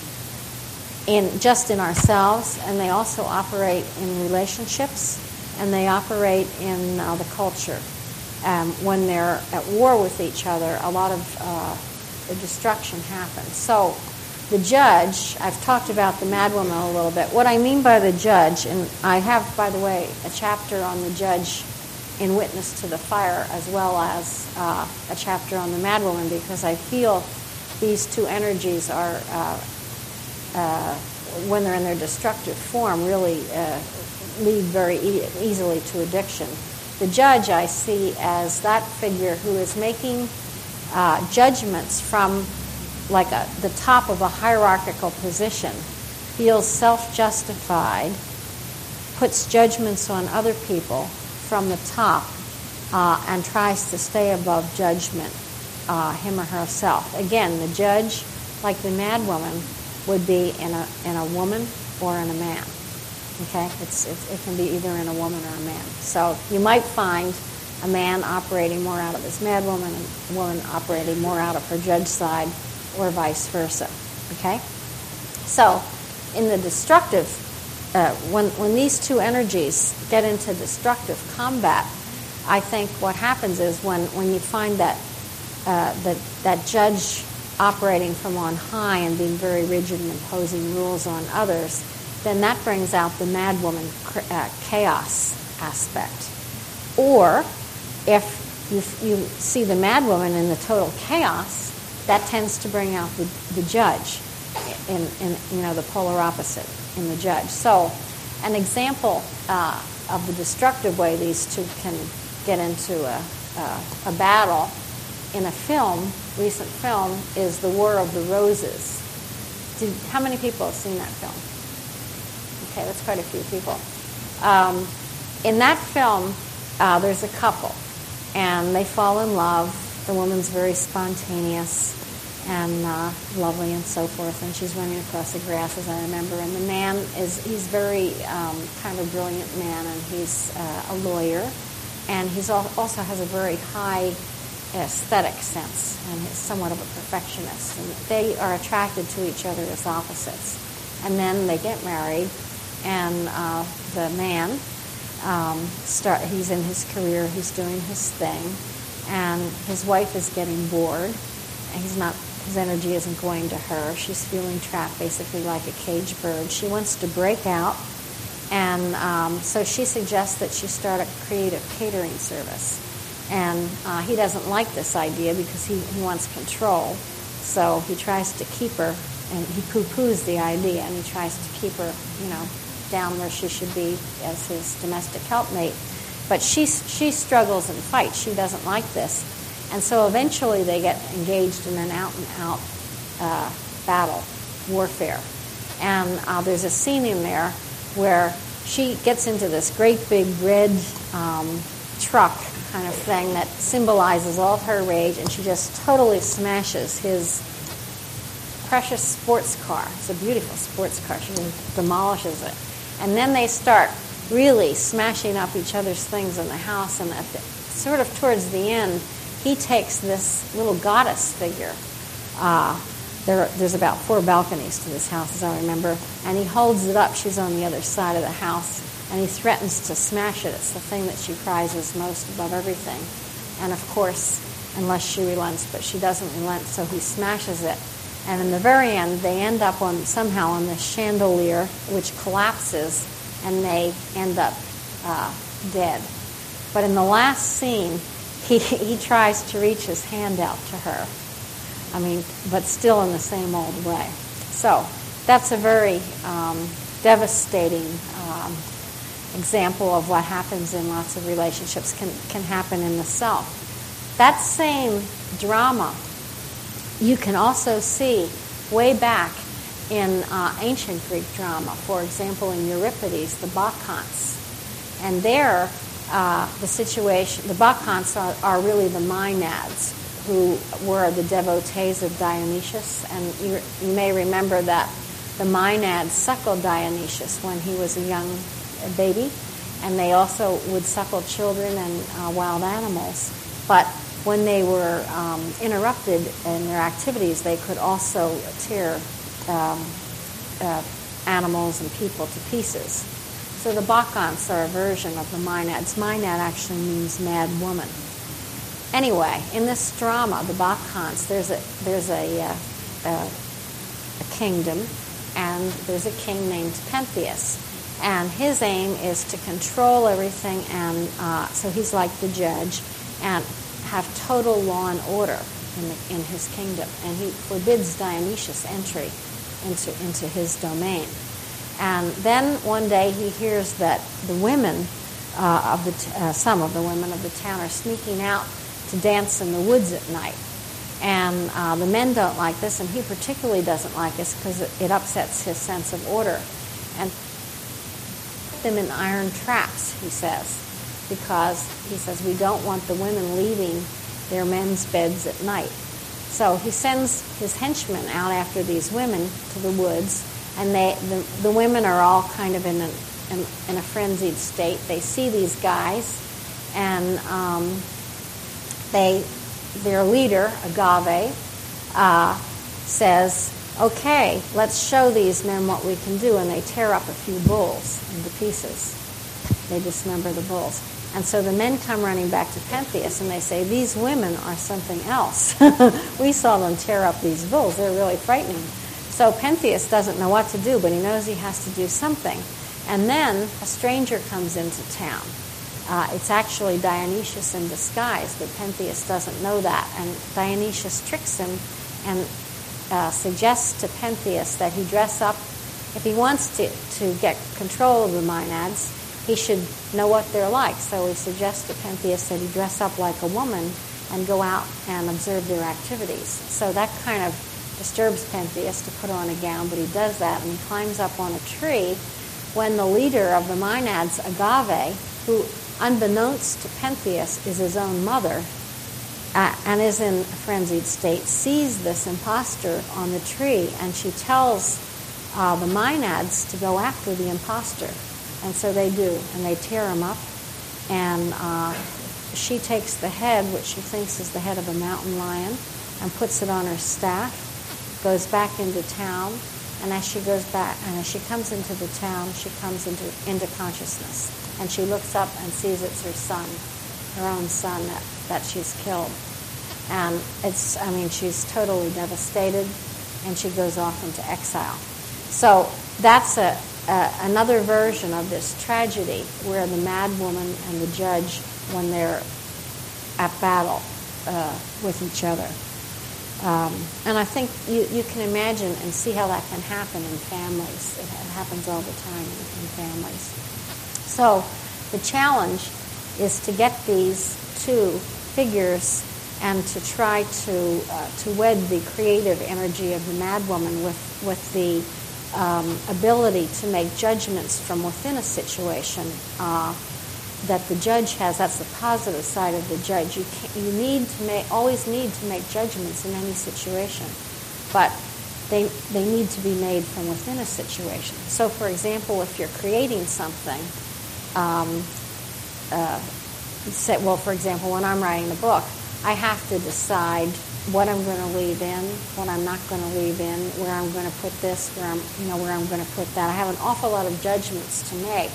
in just in ourselves, and they also operate in relationships, and they operate in uh, the culture. Um, when they're at war with each other, a lot of uh, destruction happens. So the judge, I've talked about the madwoman a little bit. What I mean by the judge, and I have, by the way, a chapter on the judge in Witness to the Fire, as well as uh, a chapter on the madwoman, because I feel these two energies are, uh, uh, when they're in their destructive form, really uh, lead very e- easily to addiction. The judge I see as that figure who is making uh, judgments from like a, the top of a hierarchical position, feels self-justified, puts judgments on other people from the top, uh, and tries to stay above judgment, uh, him or herself. Again, the judge, like the madwoman, would be in a in a woman or in a man. Okay, it's, it, it can be either in a woman or a man. So you might find a man operating more out of his madwoman and a woman operating more out of her judge side, or vice versa. Okay? So in the destructive, uh, when, when these two energies get into destructive combat, I think what happens is when, when you find that, uh, that that judge operating from on high and being very rigid and imposing rules on others, then that brings out the madwoman uh, chaos aspect. Or if you, you see the madwoman in the total chaos, that tends to bring out the, the judge, in, in you know the polar opposite in the judge. So, an example uh, of the destructive way these two can get into a, a, a battle in a film, recent film, is The War of the Roses. Did, how many people have seen that film? Okay, that's quite a few people. Um, in that film, uh, there's a couple, and they fall in love. The woman's very spontaneous and uh, lovely and so forth, and she's running across the grass, as I remember. And the man is, he's very um, kind of brilliant man, and he's uh, a lawyer, and he's al- also has a very high aesthetic sense, and he's somewhat of a perfectionist. And they are attracted to each other as opposites. And then they get married, and uh, the man, um, start, he's in his career, he's doing his thing, and his wife is getting bored. And he's not, his energy isn't going to her. She's feeling trapped, basically like a caged bird. She wants to break out, and um, so she suggests that she start a creative catering service. And uh, he doesn't like this idea because he, he wants control. So he tries to keep her, and he poo-poos the idea, and he tries to keep her, you know, down where she should be as his domestic helpmate. But she she struggles and fights. She doesn't like this. And so eventually they get engaged in an out-and-out uh, battle, warfare. And uh, there's a scene in there where she gets into this great big red um, truck kind of thing that symbolizes all of her rage, and she just totally smashes his precious sports car. It's a beautiful sports car. She just demolishes it. And then they start really smashing up each other's things in the house, and at the, sort of towards the end, he takes this little goddess figure. Uh, there, there's about four balconies to this house, as I remember, and he holds it up. She's on the other side of the house, and he threatens to smash it. It's the thing that she prizes most above everything. And of course, unless she relents, but she doesn't relent, so he smashes it. And in the very end, they end up on somehow on this chandelier, which collapses, and they end up uh, dead. But in the last scene, he he tries to reach his hand out to her. I mean, but still in the same old way. So that's a very um, devastating um, example of what happens in lots of relationships can, can happen in the self. That same drama you can also see way back in uh, ancient Greek drama. For example, in Euripides, the Bacchantes. And there, uh, the situation, the Bacchantes are, are really the Maenads, who were the devotees of Dionysius. And you, you may remember that the Maenads suckled Dionysus when he was a young baby, and they also would suckle children and uh, wild animals. But when they were um, interrupted in their activities, they could also tear um, uh, animals and people to pieces. So the Bacchantes are a version of the Maenads. Maenad actually means mad woman. Anyway, in this drama, the Bacchantes, there's a there's a, uh, a, a kingdom, and there's a king named Pentheus. And his aim is to control everything, and uh, so he's like the judge, and have total law and order in, the, in his kingdom. And he forbids Dionysus entry into, into his domain. And then one day he hears that the women uh, of the t- uh, some of the women of the town are sneaking out to dance in the woods at night. And uh, the men don't like this, and he particularly doesn't like this because it, it upsets his sense of order. And them in iron traps, he says, because he says we don't want the women leaving their men's beds at night. So he sends his henchmen out after these women to the woods, and they the, the women are all kind of in a, in, in a frenzied state. They see these guys, and um, they their leader, Agave, uh, says, okay, let's show these men what we can do. And they tear up a few bulls into pieces. They dismember the bulls. And so the men come running back to Pentheus, and they say, these women are something else. We saw them tear up these bulls. They're really frightening. So Pentheus doesn't know what to do, but he knows he has to do something. And then a stranger comes into town. Uh, it's actually Dionysus in disguise, but Pentheus doesn't know that. And Dionysus tricks him and Uh, suggests to Pentheus that he dress up. If he wants to, to get control of the Maenads, he should know what they're like. So he suggests to Pentheus that he dress up like a woman and go out and observe their activities. So that kind of disturbs Pentheus to put on a gown, but he does that, and he climbs up on a tree when the leader of the Maenads, Agave, who unbeknownst to Pentheus is his own mother, Uh, and is in a frenzied state, sees this imposter on the tree, and she tells uh, the Maenads to go after the imposter. And so they do, and they tear him up. And uh, she takes the head, which she thinks is the head of a mountain lion, and puts it on her staff, goes back into town, and as she goes back, and as she comes into the town, she comes into, into consciousness. And she looks up and sees it's her son, her own son that, that she's killed. And it's, I mean, she's totally devastated, and she goes off into exile. So that's a, a another version of this tragedy where the mad woman and the judge, when they're at battle uh, with each other. Um, and I think you, you can imagine and see how that can happen in families. It happens all the time in, in families. So the challenge is to get these two figures and to try to uh, to wed the creative energy of the mad woman with with the um, ability to make judgments from within a situation uh, that the judge has. That's the positive side of the judge. You can't, you need to make always need to make judgments in any situation, but they they need to be made from within a situation. So, for example, if you're creating something. Um, Uh, say, well, for example, when I'm writing a book, I have to decide what I'm going to leave in, what I'm not going to leave in, where I'm going to put this, where I'm, you know, where I'm going to put that. I have an awful lot of judgments to make.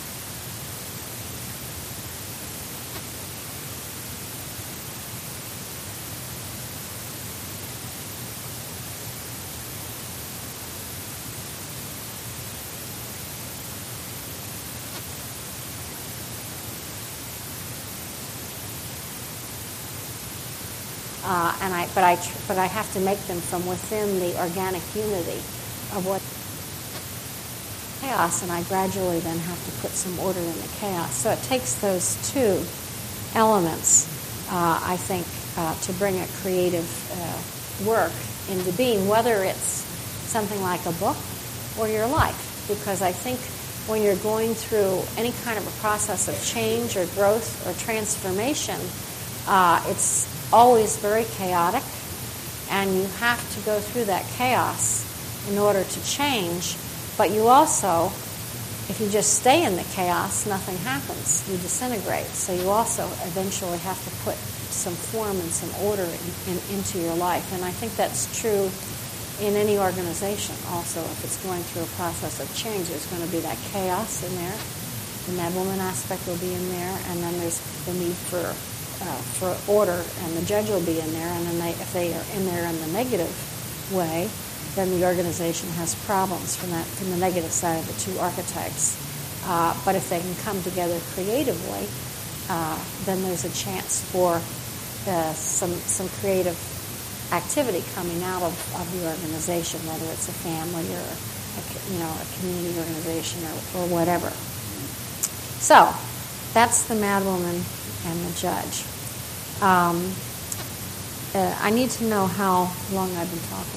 Uh, and I, but I, but I have to make them from within the organic unity of what chaos, and I gradually then have to put some order in the chaos. So it takes those two elements, uh, I think, uh, to bring a creative uh, work into being, whether it's something like a book or your life, because I think when you're going through any kind of a process of change or growth or transformation, uh, it's always very chaotic, and you have to go through that chaos in order to change, but you also, if you just stay in the chaos, nothing happens. You disintegrate. So you also eventually have to put some form and some order in, in, into your life. And I think that's true in any organization also. If it's going through a process of change, there's going to be that chaos in there. The mad woman aspect will be in there, and then there's the need for uh, for order, and the judge will be in there. And then they, if they are in there in the negative way, then the organization has problems from that from the negative side of the two archetypes. Uh, but if they can come together creatively, uh, then there's a chance for uh, some some creative activity coming out of, of the organization, whether it's a family or a, you know a community organization or, or whatever. So that's the mad woman and the judge. Um, uh, I need to know how long I've been talking.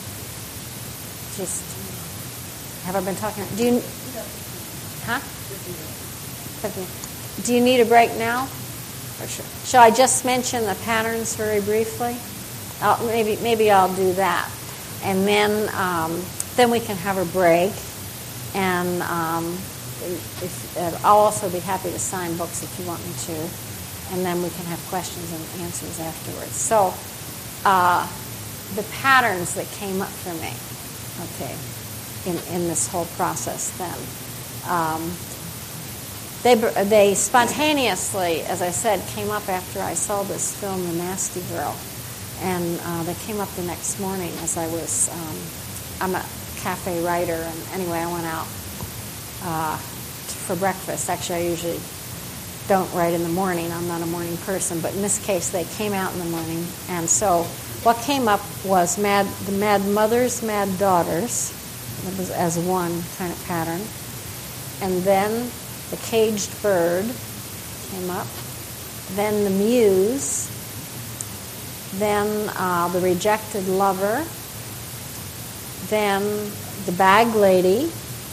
Just, have I been talking? Do you, huh? Do you need a break now? Or shall, shall I just mention the patterns very briefly? I'll, maybe maybe I'll do that, and then um, then we can have a break, and um, if, uh, I'll also be happy to sign books if you want me to, and then we can have questions and answers afterwards. So, uh, the patterns that came up for me. Okay, in, in this whole process then. Um, they, they spontaneously, as I said, came up after I saw this film, The Nasty Girl. And uh, they came up the next morning as I was, um, I'm a cafe writer, and anyway, I went out uh, for breakfast. Actually, I usually don't write in the morning. I'm not a morning person, but in this case, they came out in the morning. And so what came up was mad, the mad mothers, mad daughters, that was as one kind of pattern. And then the caged bird came up. Then the muse. Then uh, the rejected lover. Then the bag lady.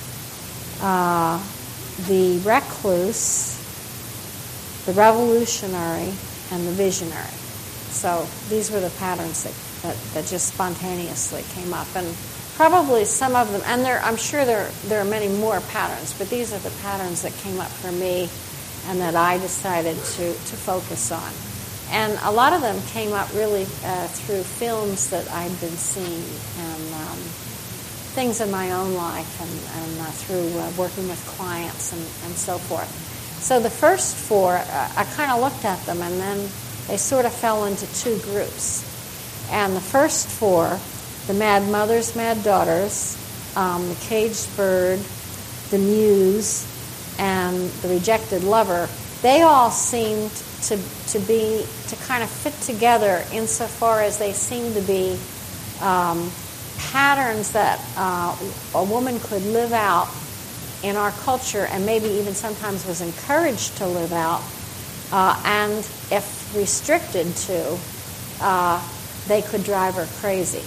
Uh, the recluse. The revolutionary. And the visionary. So these were the patterns that, that, that just spontaneously came up. And probably some of them, and there, I'm sure there, there are many more patterns, but these are the patterns that came up for me and that I decided to, to focus on. And a lot of them came up really uh, through films that I'd been seeing and um, things in my own life and, and uh, through uh, working with clients and, and so forth. So the first four, uh, I kind of looked at them and then they sort of fell into two groups. And the first four, the mad mothers, mad daughters, um, the caged bird, the muse, and the rejected lover, they all seemed to to be, to kind of fit together insofar as they seem to be um, patterns that uh, a woman could live out in our culture and maybe even sometimes was encouraged to live out. Uh, and if restricted to, uh, they could drive her crazy.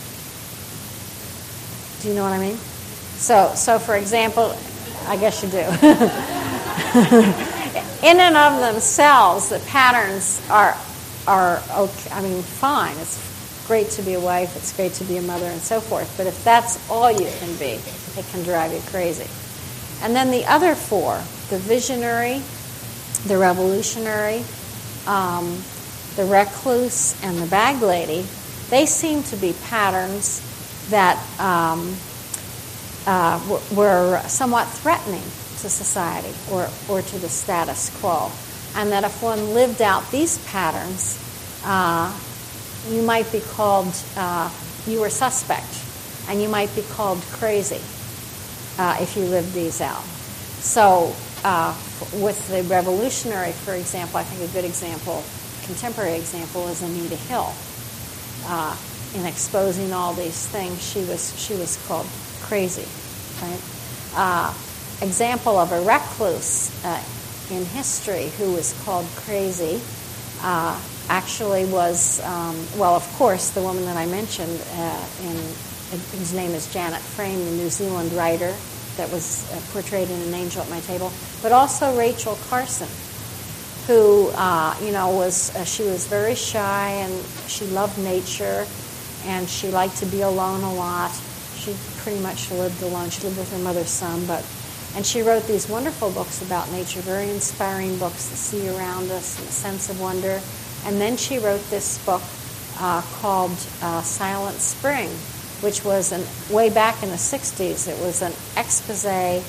Do you know what I mean? So, so for example, I guess you do. In and of themselves, the patterns are are okay. I mean, fine. It's great to be a wife. It's great to be a mother, and so forth. But if that's all you can be, it can drive you crazy. And then the other four: the visionary, the revolutionary, um, the recluse, and the bag lady. They seem to be patterns that um, uh, w- were somewhat threatening to society or, or to the status quo. And that if one lived out these patterns, uh, you might be called, uh, you were suspect, and you might be called crazy uh, if you lived these out. So uh, with the revolutionary, for example, I think a good example, contemporary example, is Anita Hill. Uh, in exposing all these things, she was she was called crazy, right? Uh, example of a recluse uh, in history who was called crazy uh, actually was, um, well, of course, the woman that I mentioned, uh, in whose name is Janet Frame, the New Zealand writer that was uh, portrayed in An Angel at My Table, but also Rachel Carson, who, uh, you know, was, uh, she was very shy and she loved nature and she liked to be alone a lot. She pretty much lived alone. She lived with her mother some, but and she wrote these wonderful books about nature, very inspiring books, the sea around us and a sense of wonder. And then she wrote this book uh, called uh, Silent Spring, which was an, way back in the sixties. It was an expose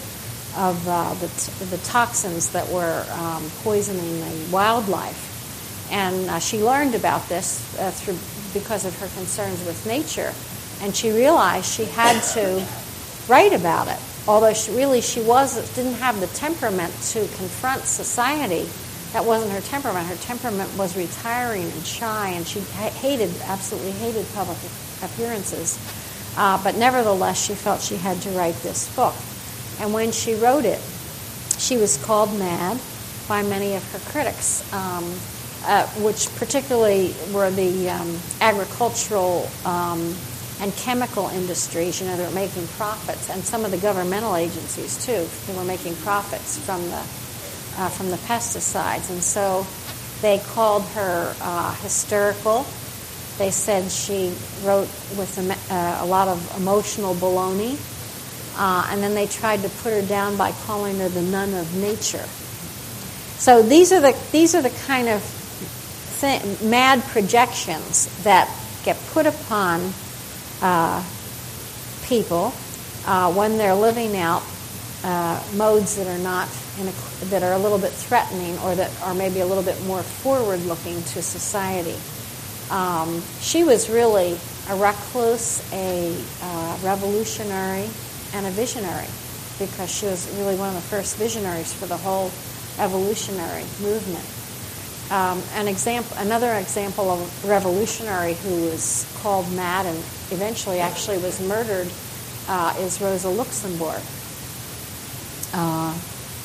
of uh, the, t- the toxins that were um, poisoning the wildlife. And uh, she learned about this uh, through because of her concerns with nature. And she realized she had to write about it. Although she really she was didn't have the temperament to confront society. That wasn't her temperament. Her temperament was retiring and shy, and she hated, absolutely hated public appearances. Uh, but nevertheless, she felt she had to write this book. And when she wrote it, she was called mad by many of her critics, um, uh, which particularly were the um, agricultural um, and chemical industries. You know, they were making profits, and some of the governmental agencies too. They were making profits from the uh, from the pesticides, and so they called her uh, hysterical. They said she wrote with a, uh, a lot of emotional baloney, uh, and then they tried to put her down by calling her the nun of nature. So these are the these are the kind of th- mad projections that get put upon uh, people uh, when they're living out uh, modes that are not in a, that are a little bit threatening, or that are maybe a little bit more forward-looking to society. Um, she was really a recluse, a uh, revolutionary, and a visionary, because she was really one of the first visionaries for the whole evolutionary movement. Um, an example, another example of a revolutionary who was called mad and eventually actually was murdered uh, is Rosa Luxemburg. Uh,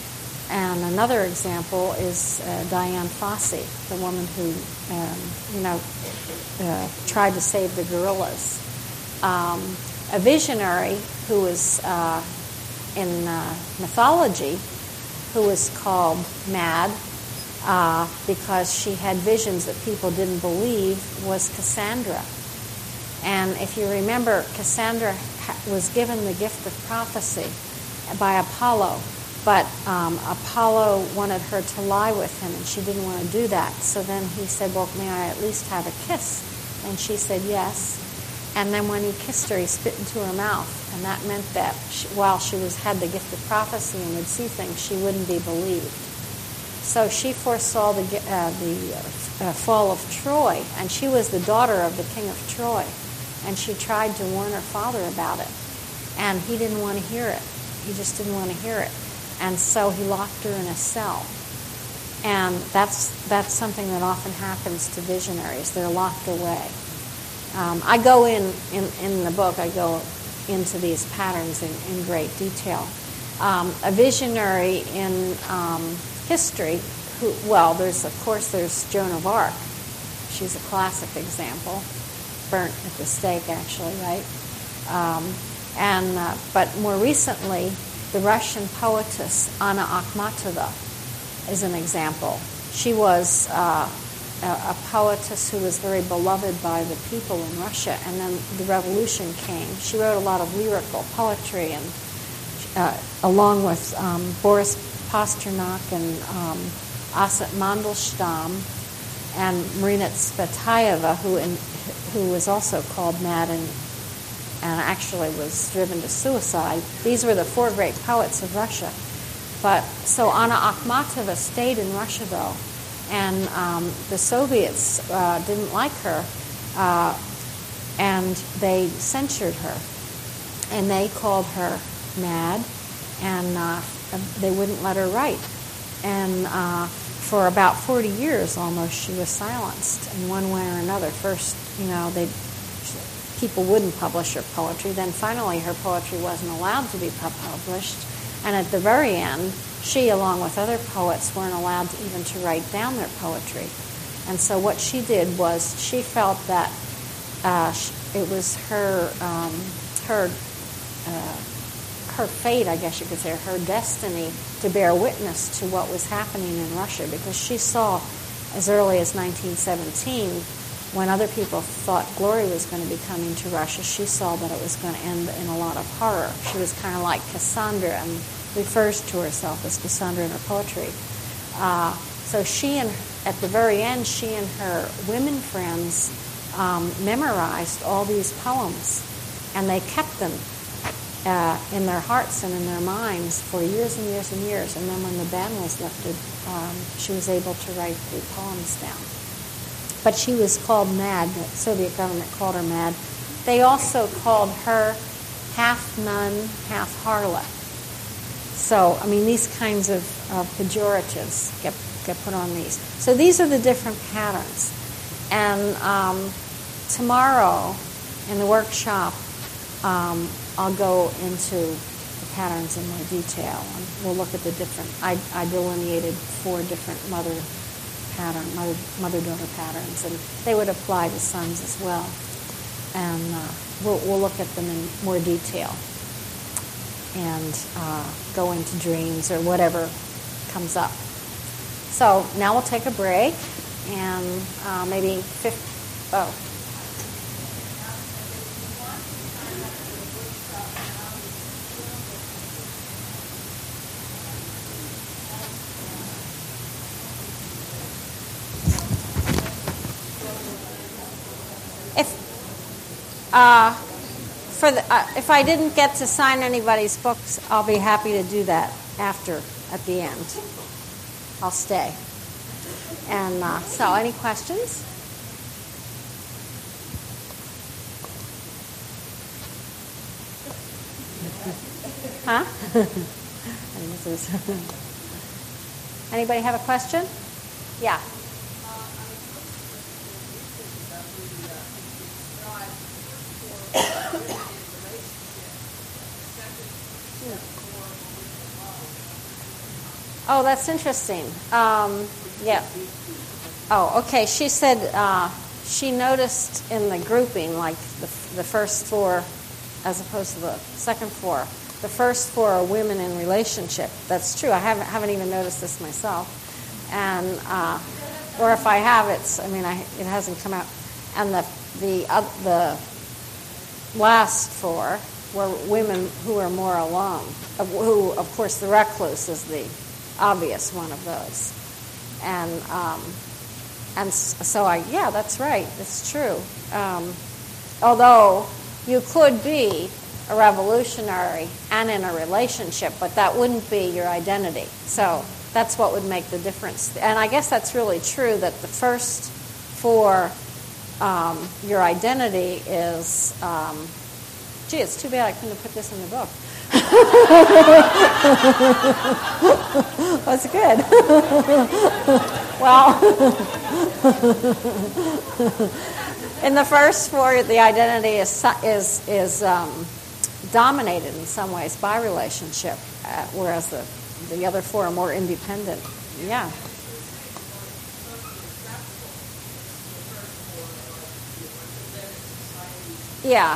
and another example is uh, Diane Fossey, the woman who, um, you know, uh, tried to save the gorillas. Um, a visionary who was uh, in uh, mythology, who was called mad uh, because she had visions that people didn't believe, was Cassandra. And if you remember, Cassandra ha- was given the gift of prophecy by Apollo, but um, Apollo wanted her to lie with him, and she didn't want to do that. So then he said, well, may I at least have a kiss? And she said yes. And then when he kissed her, he spit into her mouth, and that meant that she, while she was had the gift of prophecy and would see things, she wouldn't be believed. So she foresaw the uh, the uh, fall of Troy, and she was the daughter of the king of Troy, and she tried to warn her father about it, and he didn't want to hear it. He just didn't want to hear it, and so he locked her in a cell. And that's that's something that often happens to visionaries. They're locked away. Um, I go in, in, in the book, I go into these patterns in, in great detail. Um, a visionary in um, history, who, well, there's, of course, there's Joan of Arc. She's a classic example, burnt at the stake, actually, right? Um, and uh, but more recently, the Russian poetess Anna Akhmatova is an example. She was uh, a poetess who was very beloved by the people in Russia, and then the revolution came. She wrote a lot of lyrical poetry, and uh, along with um, Boris Pasternak and um, Osip Mandelstam and Marina Tsvetaeva, who in, who was also called mad and and actually was driven to suicide. These were the four great poets of Russia. But so Anna Akhmatova stayed in Russia, though. And um, the Soviets uh, didn't like her, uh, and they censured her. And they called her mad, and uh, they wouldn't let her write. And uh, for about forty years almost, she was silenced in one way or another. First, you know, they people wouldn't publish her poetry. Then finally, her poetry wasn't allowed to be published. And at the very end, she, along with other poets, weren't allowed to even to write down their poetry. And so what she did was she felt that uh, it was her um, her uh, her fate, I guess you could say, her destiny to bear witness to what was happening in Russia, because she saw as early as nineteen seventeen when other people thought glory was going to be coming to Russia, she saw that it was going to end in a lot of horror. She was kind of like Cassandra and refers to herself as Cassandra in her poetry. Uh, so she and at the very end, she and her women friends um, memorized all these poems, and they kept them uh, in their hearts and in their minds for years and years and years. And then when the ban was lifted, um, she was able to write the poems down. But she was called mad. The Soviet government called her mad. They also called her half nun, half harlot. So, I mean, these kinds of uh, pejoratives get get put on these. So these are the different patterns. And um, tomorrow in the workshop, um, I'll go into the patterns in more detail, and we'll look at the different. I, I delineated four different mother pattern, mother, mother-daughter patterns, and they would apply to sons as well. And uh, we'll, we'll look at them in more detail and uh, go into dreams or whatever comes up. So now we'll take a break, and uh, maybe fifty, oh. If uh, for the, uh, if I didn't get to sign anybody's books, I'll be happy to do that after, at the end. I'll stay. And uh, so, any questions? Huh? Anybody have a question? Yeah. Oh, that's interesting. Um, yeah. Oh, okay. She said uh, she noticed in the grouping, like the, the first four, as opposed to the second four, the first four are women in relationship. That's true. I haven't haven't even noticed this myself, and uh, or if I have, it's. I mean, I, it hasn't come out. And the the uh, the last four were women who are more alone. Uh, who, of course, the recluse is the obvious one of those, and um, and so I yeah that's right, it's true. Um, although you could be a revolutionary and in a relationship, but that wouldn't be your identity. So that's what would make the difference. And I guess that's really true that the first four, um, your identity is. Um, gee, it's too bad I couldn't have put this in the book. That's good. Well, in the first four, the identity is is is um, dominated in some ways by relationship, uh, whereas the the other four are more independent. Yeah. Yeah.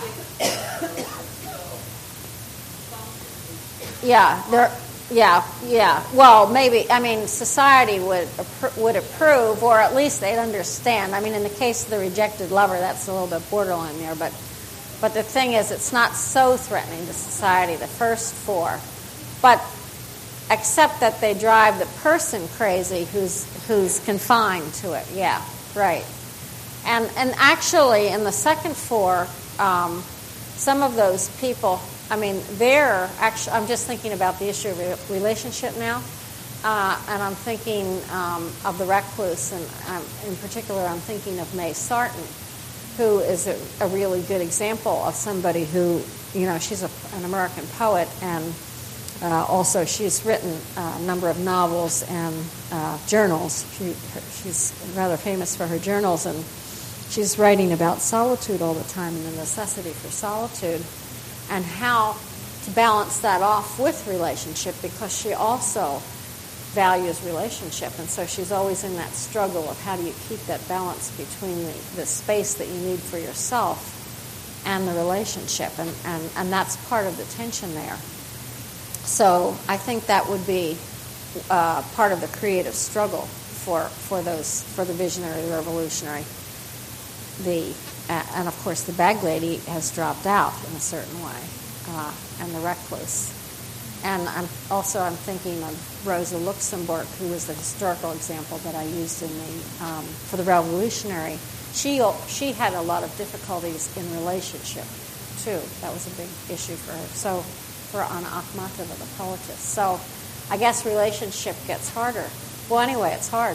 Yeah, there. Yeah, yeah. Well, maybe. I mean, society would would approve, or at least they'd understand. I mean, in the case of the rejected lover, that's a little bit borderline there. But, but the thing is, it's not so threatening to society. The first four, but except that they drive the person crazy who's who's confined to it. Yeah, right. And and actually, in the second four, um, some of those people. I mean, they're actually, I'm just thinking about the issue of relationship now, uh, and I'm thinking um, of the recluse, and um, in particular, I'm thinking of May Sarton, who is a, a really good example of somebody who, you know, she's a, an American poet, and uh, also she's written a number of novels and uh, journals. She, her, she's rather famous for her journals, and she's writing about solitude all the time and the necessity for solitude. And how to balance that off with relationship, because she also values relationship. And so she's always in that struggle of how do you keep that balance between the, the space that you need for yourself and the relationship. And, and, and that's part of the tension there. So I think that would be uh, part of the creative struggle for, for, those, for the visionary revolutionary. the uh, and of course the bag lady has dropped out in a certain way, uh, and the recluse. And I'm also I'm thinking of Rosa Luxemburg, who was the historical example that I used in the um, for the Revolutionary. She she had a lot of difficulties in relationship too. That was a big issue for her. So for Anna Akhmatova, the poetess. So I guess relationship gets harder. Well, anyway, it's hard.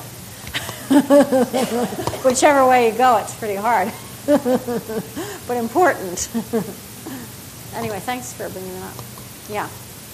Whichever way you go, it's pretty hard, but important. Anyway, thanks for bringing it up. Yeah.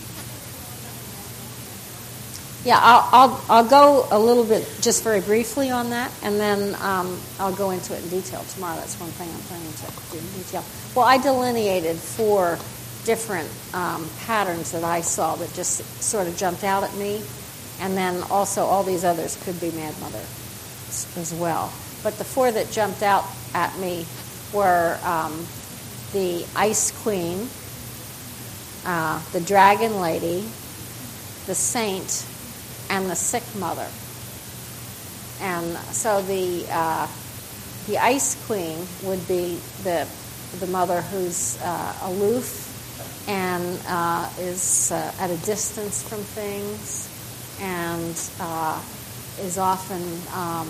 Yeah, I'll, I'll I'll go a little bit, just very briefly on that, and then um, I'll go into it in detail tomorrow. That's one thing I'm planning to do in detail. Well, I delineated four different um, patterns that I saw that just sort of jumped out at me, and then also all these others could be Mad Mother as well. But the four that jumped out at me were um, the Ice Queen, uh, the Dragon Lady, the Saint, and the Sick Mother. And so the uh, the Ice Queen would be the the mother who's uh, aloof and uh, is uh, at a distance from things, and uh, is often um,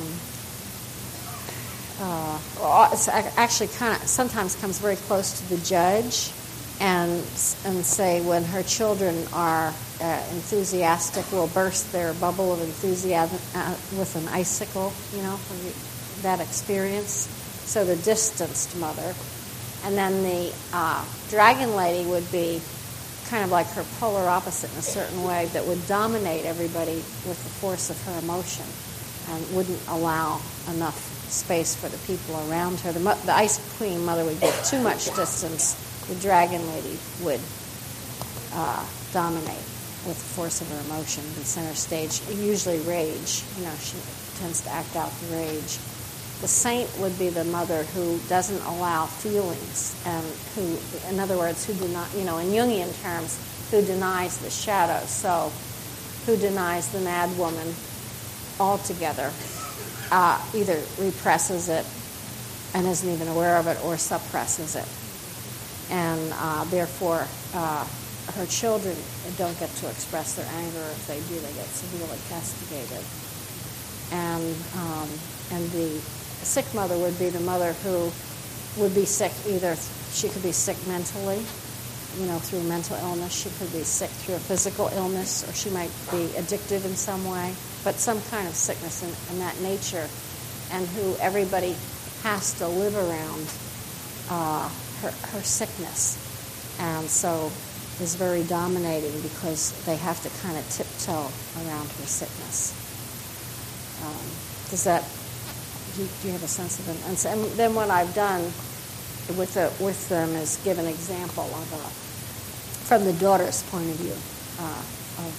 uh, well, it's actually kind of sometimes comes very close to the judge, and and say when her children are uh, enthusiastic, will burst their bubble of enthusiasm uh, with an icicle, you know, from that experience. So the distanced mother. And then the uh, Dragon Lady would be kind of like her polar opposite in a certain way, that would dominate everybody with the force of her emotion and wouldn't allow enough space for the people around her. The, mo- the Ice Queen mother would give too much distance. The Dragon Lady would uh, dominate with the force of her emotion, be center stage, usually rage. You know, she tends to act out the rage. The Saint would be the mother who doesn't allow feelings, and who, in other words, who do not, you know, in Jungian terms, who denies the shadow. So, who denies the mad woman altogether, uh, either represses it and isn't even aware of it, or suppresses it. And uh, therefore, uh, her children don't get to express their anger. If they do, they get severely castigated. And um, and the sick mother would be the mother who would be sick either, she could be sick mentally, you know, through mental illness. She could be sick through a physical illness, or she might be addicted in some way, but some kind of sickness in, in that nature, and who everybody has to live around uh, her, her sickness. And so is very dominating because they have to kind of tiptoe around her sickness. Um, does that, do you, do you have a sense of them? And, so, and then what I've done with the, with them is give an example of a, from the daughter's point of view, uh, of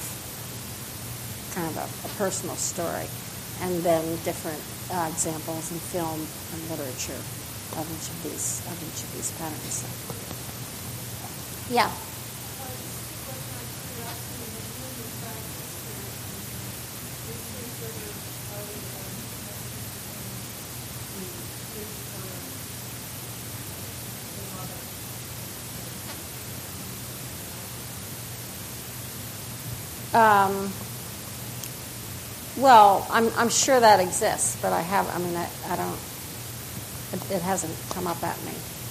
kind of a, a personal story, and then different uh, examples in film and literature of each of these of each of these patterns. Yeah. Um, well, I'm I'm sure that exists, but I have. I mean, I, I don't. It, it hasn't come up at me.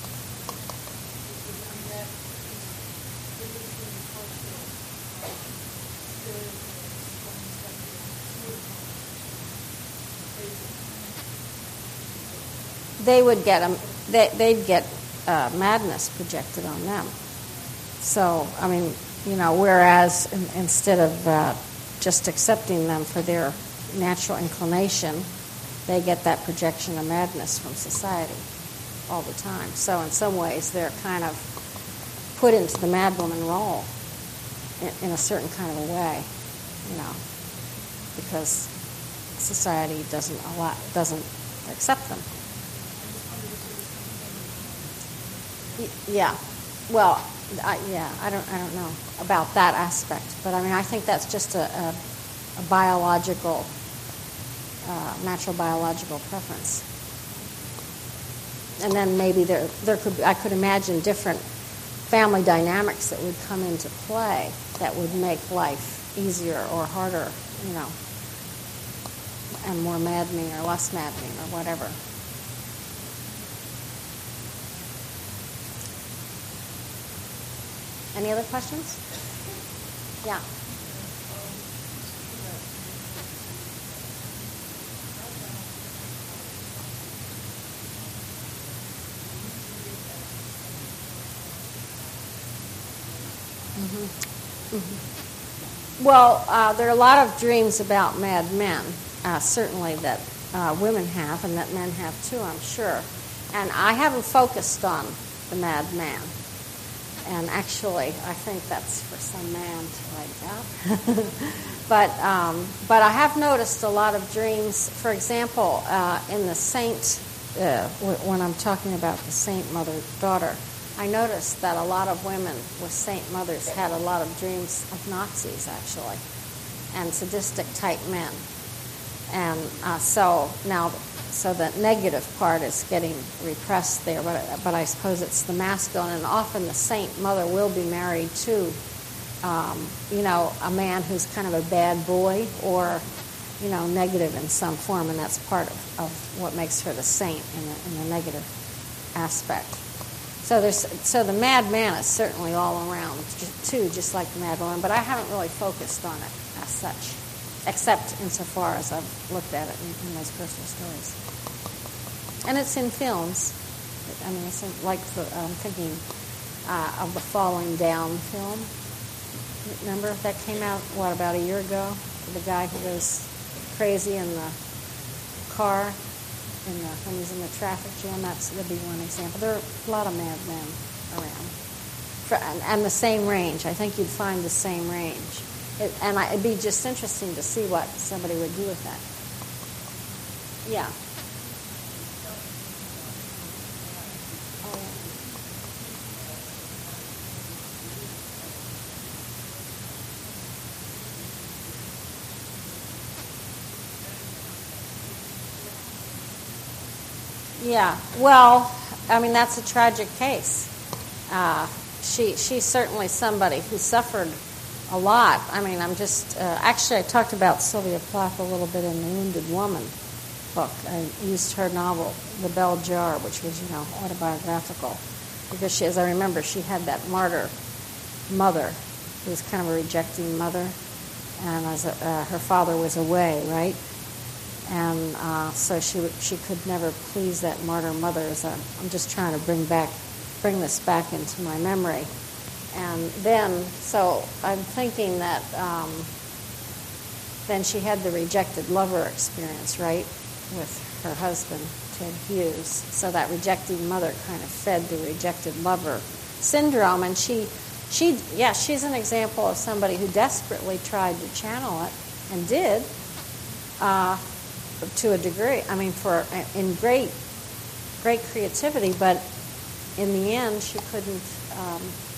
They would get them. They, they'd get uh, madness projected on them. So, I mean. You know, whereas in, instead of uh, just accepting them for their natural inclination, they get that projection of madness from society all the time. So in some ways, they're kind of put into the mad woman role in, in a certain kind of a way, you know, because society doesn't allow, doesn't accept them. Yeah, well. I, yeah, I don't, I don't know about that aspect, but I mean, I think that's just a, a, a biological, uh, natural biological preference. and then maybe there there could I could imagine different family dynamics that would come into play that would make life easier or harder, you know, and more maddening or less maddening or whatever. Any other questions? Yeah. Mm-hmm. Mm-hmm. Well, uh, there are a lot of dreams about mad men, uh, certainly that uh, women have and that men have too, I'm sure. And I haven't focused on the mad man. And actually, I think that's for some man to write about. but um, but I have noticed a lot of dreams. For example, uh, in the saint, uh, w- when I'm talking about the saint mother-daughter, I noticed that a lot of women with saint mothers had a lot of dreams of Nazis, actually, and sadistic type men. And uh, so now, so the negative part is getting repressed there, but but I suppose it's the masculine, and often the saint mother will be married to, um, you know, a man who's kind of a bad boy or, you know, negative in some form, and that's part of, of what makes her the saint in the, in the negative aspect. So there's so the mad man is certainly all around too, just like the mad woman, but I haven't really focused on it as such, except insofar as I've looked at it in, in those personal stories. And it's in films. I mean, it's in, like the, I'm thinking uh, of the Falling Down film. Remember that came out what about a year ago? The guy who goes crazy in the car. In the, when he's in the traffic jam, that's would be one example. There are a lot of mad men around, For, and, and the same range. I think you'd find the same range, it, and I, it'd be just interesting to see what somebody would do with that. Yeah. Yeah, well, I mean, that's a tragic case. Uh, she she's certainly somebody who suffered a lot. I mean, I'm just, uh, actually, I talked about Sylvia Plath a little bit in the Wounded Woman book. I used her novel, The Bell Jar, which was, you know, autobiographical, because she, as I remember, she had that martyr mother who was kind of a rejecting mother, and as a, uh, her father was away, right? And uh, so she would, she could never please that martyr mother. As a, I'm just trying to bring back, bring this back into my memory. And then, so I'm thinking that um, then she had the rejected lover experience, right, with her husband, Ted Hughes. So that rejecting mother kind of fed the rejected lover syndrome. And she, she, yeah, she's an example of somebody who desperately tried to channel it and did. Uh, to a degree, I mean, for in great, great creativity, but in the end, she couldn't. Um,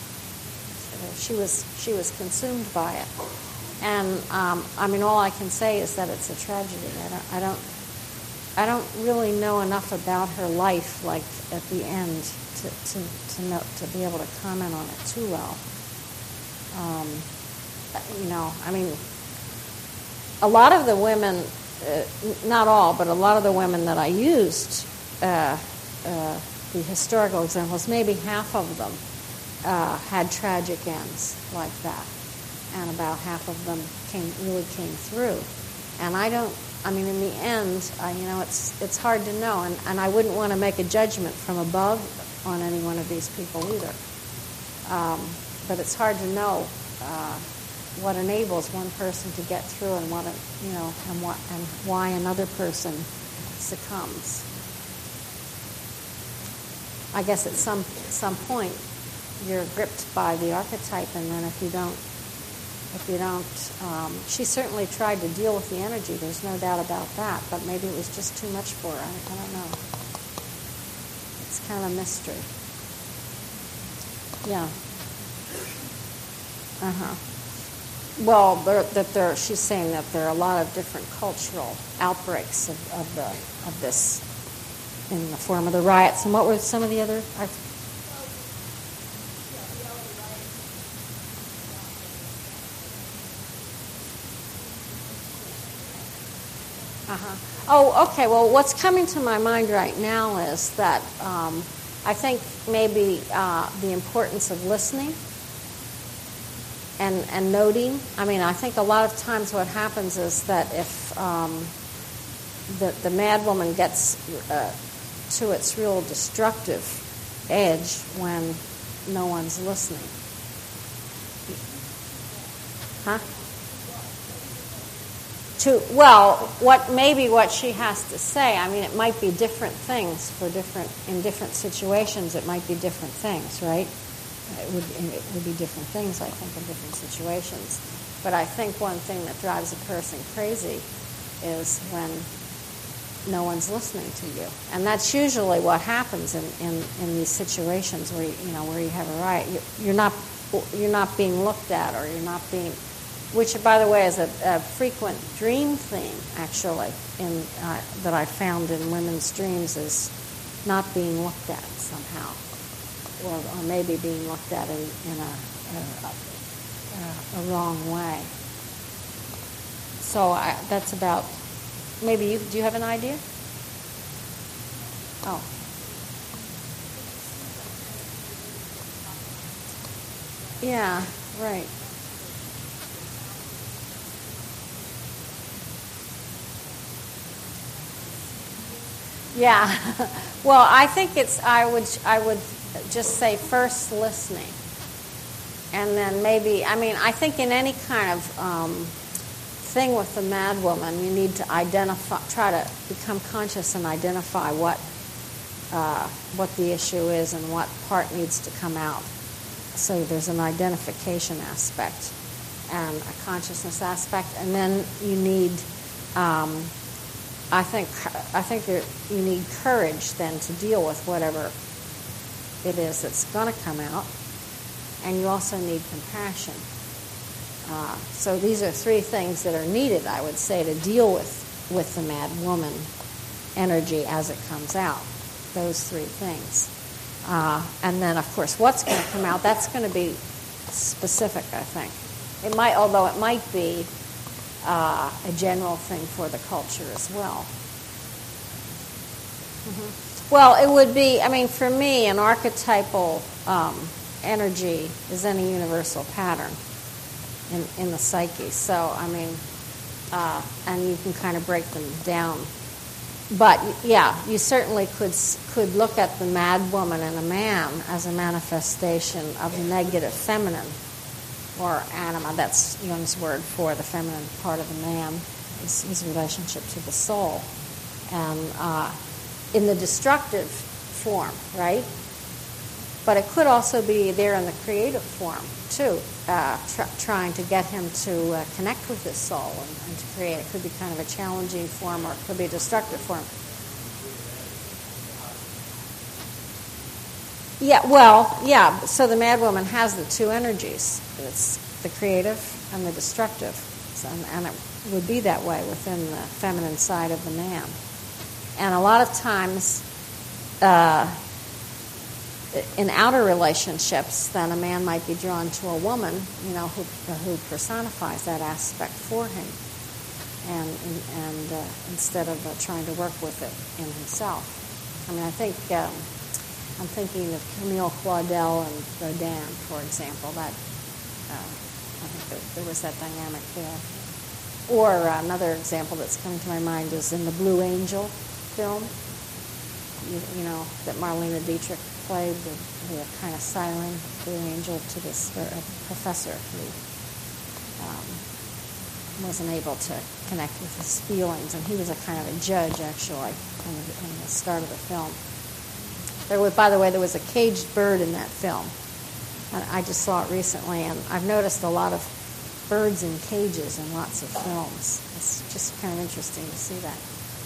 she was she was consumed by it, and um, I mean, all I can say is that it's a tragedy. I don't, I don't, I don't really know enough about her life, like at the end, to to to know to be able to comment on it too well. Um, you know, I mean, a lot of the women. Uh, not all, but a lot of the women that I used, uh, uh, the historical examples, maybe half of them uh, had tragic ends like that, and about half of them came really came through. And I don't, I mean, in the end, uh, you know, it's it's hard to know, and, and I wouldn't want to make a judgment from above on any one of these people either. Um, but it's hard to know. Uh, what enables one person to get through and what, you know, and what and why another person succumbs. I guess at some some point you're gripped by the archetype, and then if you don't, if you don't, um, she certainly tried to deal with the energy. There's no doubt about that, but maybe it was just too much for her. I, I don't know. It's kind of a mystery. Yeah. Uh huh. Well, there, that there, she's saying that there are a lot of different cultural outbreaks of, of the of this in the form of the riots. And what were some of the other? I, Uh-huh. Oh, okay. Well, what's coming to my mind right now is that um, I think maybe uh, the importance of listening and and noting. I mean, I think a lot of times what happens is that if um, the the mad woman gets uh, to its real destructive edge when no one's listening. Huh? To, well, what maybe what she has to say. I mean, it might be different things for different in different situations. It might be different things, right? It would it would be different things, I think, in different situations. But I think one thing that drives a person crazy is when no one's listening to you, and that's usually what happens in, in, in these situations where you, you know where you have a riot. You, you're not you're not being looked at, or you're not being. Which, by the way, is a, a frequent dream theme, actually, in, uh, that I found in women's dreams, is not being looked at somehow, or, or maybe being looked at in, in a, a, a, a wrong way. So I, that's about, maybe you, do you have an idea? Oh. Yeah, right. Yeah, well, I think it's. I would. I would just say first listening, and then maybe. I mean, I think in any kind of um, thing with the mad woman, you need to identify. Try to become conscious and identify what uh, what the issue is and what part needs to come out. So there's an identification aspect and a consciousness aspect, and then you need. Um, I think I think that you need courage then to deal with whatever it is that's going to come out, and you also need compassion. Uh, so these are three things that are needed, I would say, to deal with with the mad woman energy as it comes out. Those three things, uh, and then of course, what's going to come out? That's going to be specific, I think. It might, although it might be. Uh, a general thing for the culture as well. Mm-hmm. Well, it would be, I mean, for me, an archetypal um, energy is any universal pattern in, in the psyche. So, I mean, uh, and you can kind of break them down. But, yeah, you certainly could could look at the mad woman and a man as a manifestation of the negative feminine, or anima, that's Jung's word for the feminine part of the man, is his relationship to the soul. And uh, in the destructive form, right? But it could also be there in the creative form, too, uh, tr- trying to get him to uh, connect with his soul and, and to create. It could be kind of a challenging form, or it could be a destructive form. Yeah, well, yeah, so the mad woman has the two energies. It's the creative and the destructive. So, and, and it would be that way within the feminine side of the man. And a lot of times, uh, in outer relationships, then a man might be drawn to a woman, you know, who who personifies that aspect for him, and and uh, instead of uh, trying to work with it in himself. I mean, I think um, I'm thinking of Camille Claudel and Rodin, for example. That uh, I think there, there was that dynamic there. Or uh, another example that's coming to my mind is in the Blue Angel film. You, you know, that Marlene Dietrich played, the, the kind of silent Blue Angel to this uh, professor who um, wasn't able to connect with his feelings, and he was a kind of a judge, actually, in the, in the start of the film. There was, by the way, there was a caged bird in that film. And I just saw it recently, and I've noticed a lot of birds in cages in lots of films. It's just kind of interesting to see that.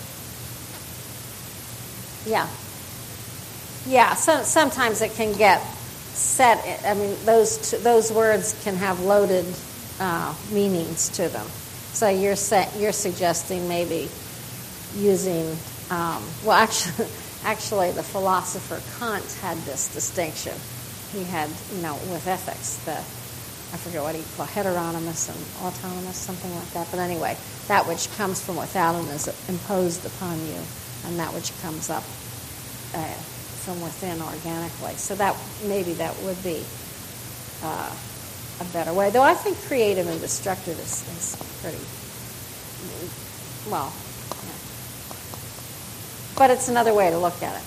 Yeah. Yeah, so, sometimes it can get set. I mean, those two, those words can have loaded uh, meanings to them. So you're sa- you're suggesting maybe using, um, well, actually, Actually, the philosopher Kant had this distinction. He had, you know, with ethics, the, I forget what he called, heteronomous and autonomous, something like that. But anyway, that which comes from without and is imposed upon you, and that which comes up uh, from within organically. So that maybe that would be uh, a better way. Though I think creative and destructive is, is pretty, well, yeah. But it's another way to look at it.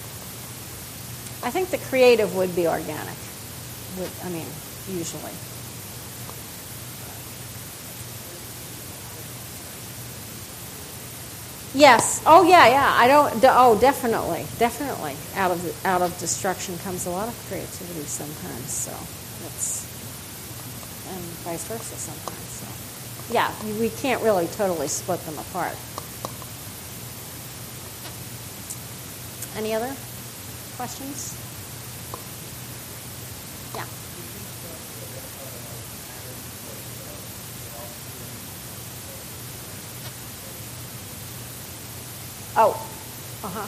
I think the creative would be organic. Would, I mean, usually. Yes. Oh, yeah, yeah. I don't. De- oh, definitely, definitely. Out of the, out of destruction comes a lot of creativity sometimes. So it's and vice versa sometimes. So yeah, we can't really totally split them apart. Any other questions? Yeah. Oh, uh-huh.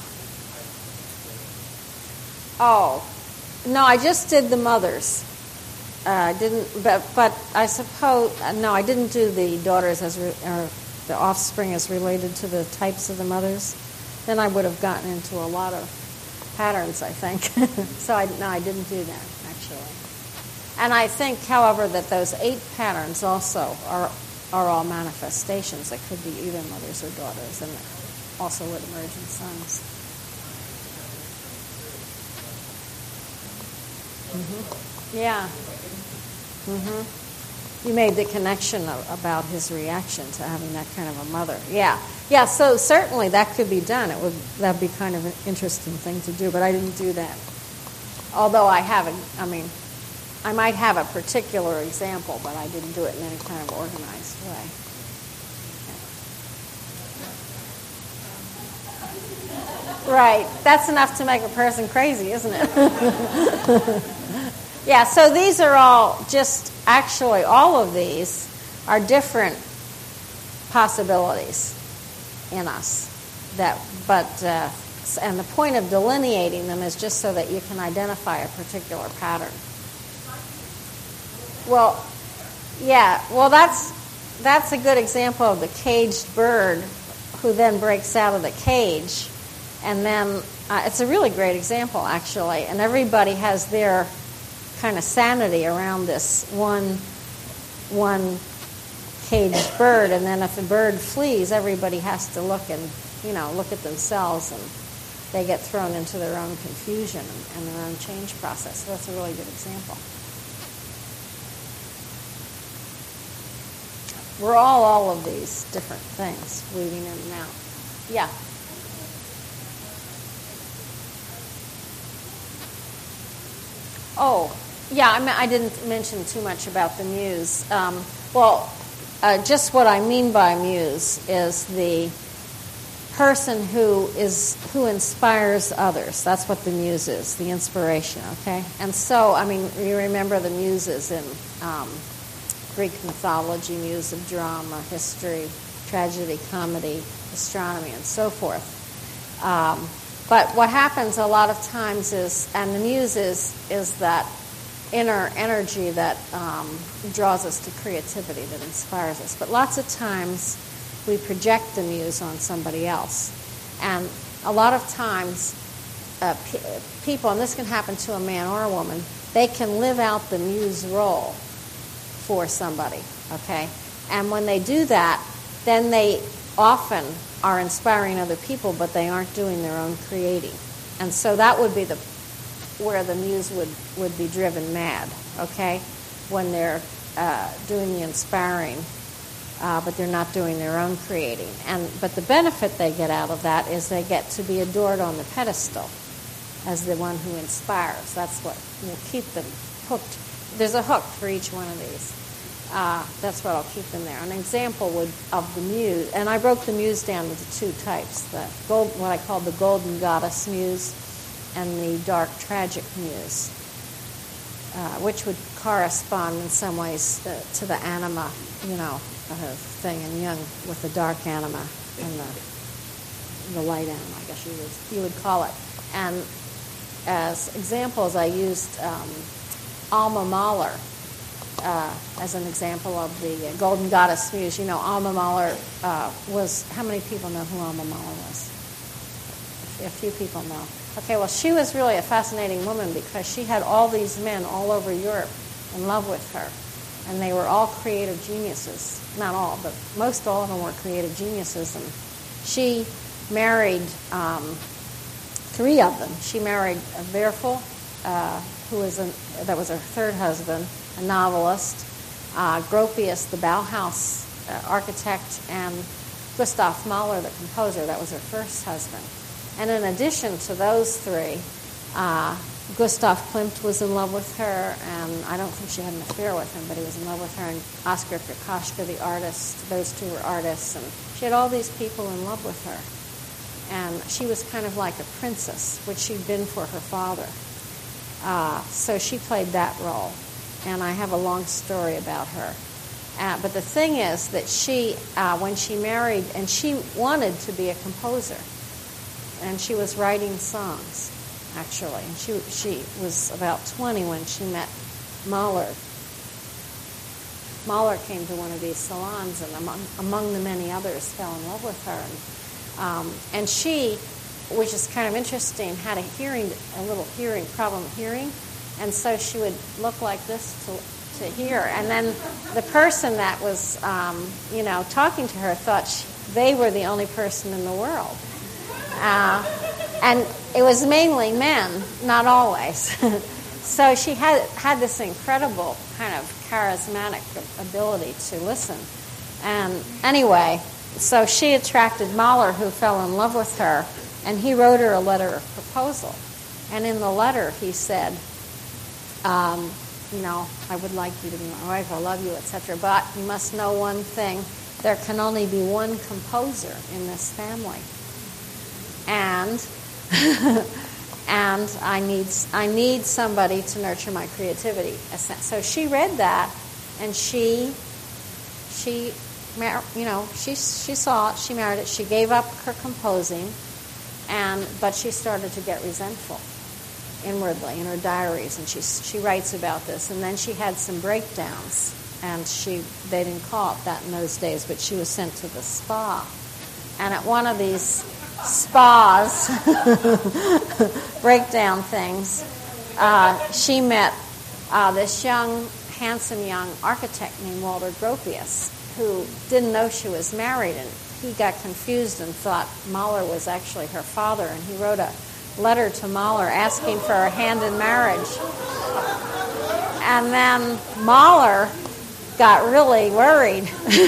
Oh, no, I just did the mothers. Uh, I didn't, but but I suppose uh, no, I didn't do the daughters as re, or the offspring as related to the types of the mothers. Then I would have gotten into a lot of patterns, I think. So I no, I didn't do that actually. And I think, however, that those eight patterns also are are all manifestations that could be either mothers or daughters, and also would emerge in sons. Mm-hmm. Yeah. Mm-hmm. You made the connection of, about his reaction to having that kind of a mother. Yeah. Yeah, so certainly that could be done. It would that'd be kind of an interesting thing to do, but I didn't do that. Although I haven't, I mean, I might have a particular example, but I didn't do it in any kind of organized way. Right. That's enough to make a person crazy, isn't it? Yeah, so these are all just, actually, all of these are different possibilities in us. That, but, uh, and the point of delineating them is just so that you can identify a particular pattern. Well, yeah, well, that's that's a good example of the caged bird who then breaks out of the cage. And then uh, it's a really great example, actually. And everybody has their kind of sanity around this one one caged bird. And then if the bird flees, everybody has to look and, you know, look at themselves, and they get thrown into their own confusion and, and their own change process. So that's a really good example. We're all all of these different things, weaving in and out. Yeah. Oh, yeah, I, mean, I didn't mention too much about the muse. Um, well, uh, just what I mean by muse is the person who is who inspires others. That's what the muse is, the inspiration, okay? And so, I mean, you remember the muses in um, Greek mythology, muse of drama, history, tragedy, comedy, astronomy, and so forth. Um, but what happens a lot of times is, and the muse is, is that inner energy that um, draws us to creativity, that inspires us. But lots of times we project the muse on somebody else. And a lot of times uh, pe- people, and this can happen to a man or a woman, they can live out the muse role for somebody, okay? And when they do that, then they often are inspiring other people, but they aren't doing their own creating. And so that would be the where the muse would, would be driven mad, okay? When they're uh, doing the inspiring, uh, but they're not doing their own creating. And but the benefit they get out of that is they get to be adored on the pedestal as the one who inspires. That's what will keep them hooked. There's a hook for each one of these. Uh, that's what I'll keep them there. An example would of the muse, and I broke the muse down into two types: the gold, what I call the golden goddess muse, and the dark tragic muse, uh, which would correspond in some ways uh, to the anima, you know, uh, thing in Jung with the dark anima and the the light animal, I guess you would, you would call it. And as examples, I used um, Alma Mahler uh, as an example of the uh, Golden Goddess Muse. You know, Alma Mahler uh, was, how many people know who Alma Mahler was? A few people know. Okay, well, she was really a fascinating woman because she had all these men all over Europe in love with her. And they were all creative geniuses. Not all, but most all of them were creative geniuses. And she married um, three of them. She married Werfel, uh, who was a, that was her third husband, a novelist, uh, Gropius, the Bauhaus uh, architect, and Gustav Mahler, the composer. That was her first husband. And in addition to those three, uh, Gustav Klimt was in love with her, and I don't think she had an affair with him, but he was in love with her, and Oskar Kokoschka, the artist. Those two were artists, and she had all these people in love with her. And she was kind of like a princess, which she'd been for her father. Uh, so she played that role, and I have a long story about her. Uh, but the thing is that she, uh, when she married, and she wanted to be a composer, and she was writing songs, actually. And she she was about twenty when she met Mahler. Mahler came to one of these salons, and among, among the many others, fell in love with her. And, um, and she, which is kind of interesting, had a hearing, a little hearing problem hearing, and so she would look like this to to hear. And then the person that was, um, you know, talking to her thought she, they were the only person in the world. Uh, and it was mainly men, not always. So she had had this incredible kind of charismatic ability to listen. And anyway, so she attracted Mahler, who fell in love with her, and he wrote her a letter of proposal. And in the letter he said, um, you know, I would like you to be my wife, I love you, et cetera, but you must know one thing, there can only be one composer in this family. And and I need I need somebody to nurture my creativity. So she read that, and she she you know she she saw it. She married it. She gave up her composing, and but she started to get resentful inwardly in her diaries, and she she writes about this. And then she had some breakdowns, and she they didn't call it that in those days, but she was sent to the spa, and at one of these spas, breakdown things, uh, she met uh, this young, handsome young architect named Walter Gropius, who didn't know she was married, and he got confused and thought Mahler was actually her father, and he wrote a letter to Mahler asking for her hand in marriage. And then Mahler got really worried,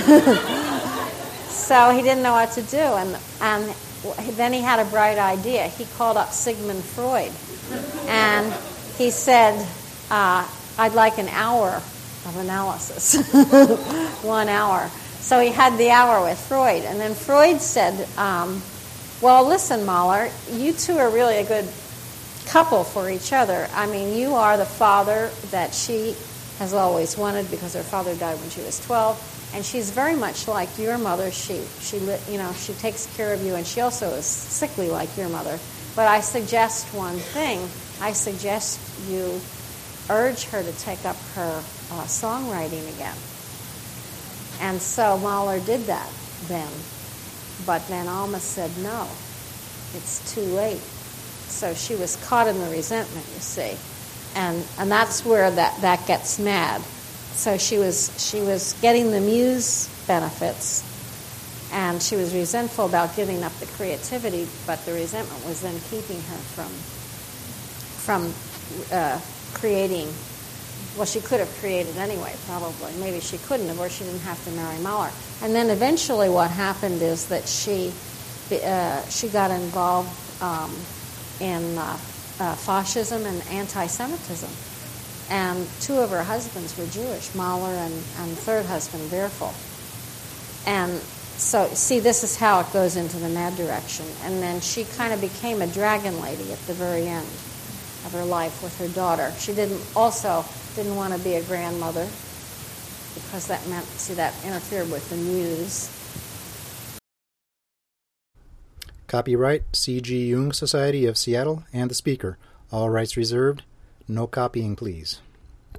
so he didn't know what to do, and and then he had a bright idea. He called up Sigmund Freud, and he said, uh, I'd like an hour of analysis, one hour. So he had the hour with Freud, and then Freud said, um, well, listen, Mahler, you two are really a good couple for each other. I mean, you are the father that she has always wanted because her father died when she was twelve. And she's very much like your mother. She, she, you know, she takes care of you, and she also is sickly like your mother. But I suggest one thing. I suggest you urge her to take up her uh, songwriting again. And so Mahler did that then. But then Alma said, no, it's too late. So she was caught in the resentment, you see. And and that's where that, that gets mad. So she was she was getting the muse benefits, and she was resentful about giving up the creativity, but the resentment was then keeping her from from uh, creating. Well, she could have created anyway, probably. Maybe she couldn't have, or she didn't have to marry Mahler. And then eventually what happened is that she uh, she got involved um, in uh, uh, fascism and anti-Semitism. And two of her husbands were Jewish, Mahler and, and third husband, Werfel. And so, see, this is how it goes into the mad direction. And then she kind of became a dragon lady at the very end of her life with her daughter. She didn't also didn't want to be a grandmother because that meant, see, that interfered with the muse. Copyright C G. Jung Society of Seattle and the speaker. All rights reserved. No copying, please.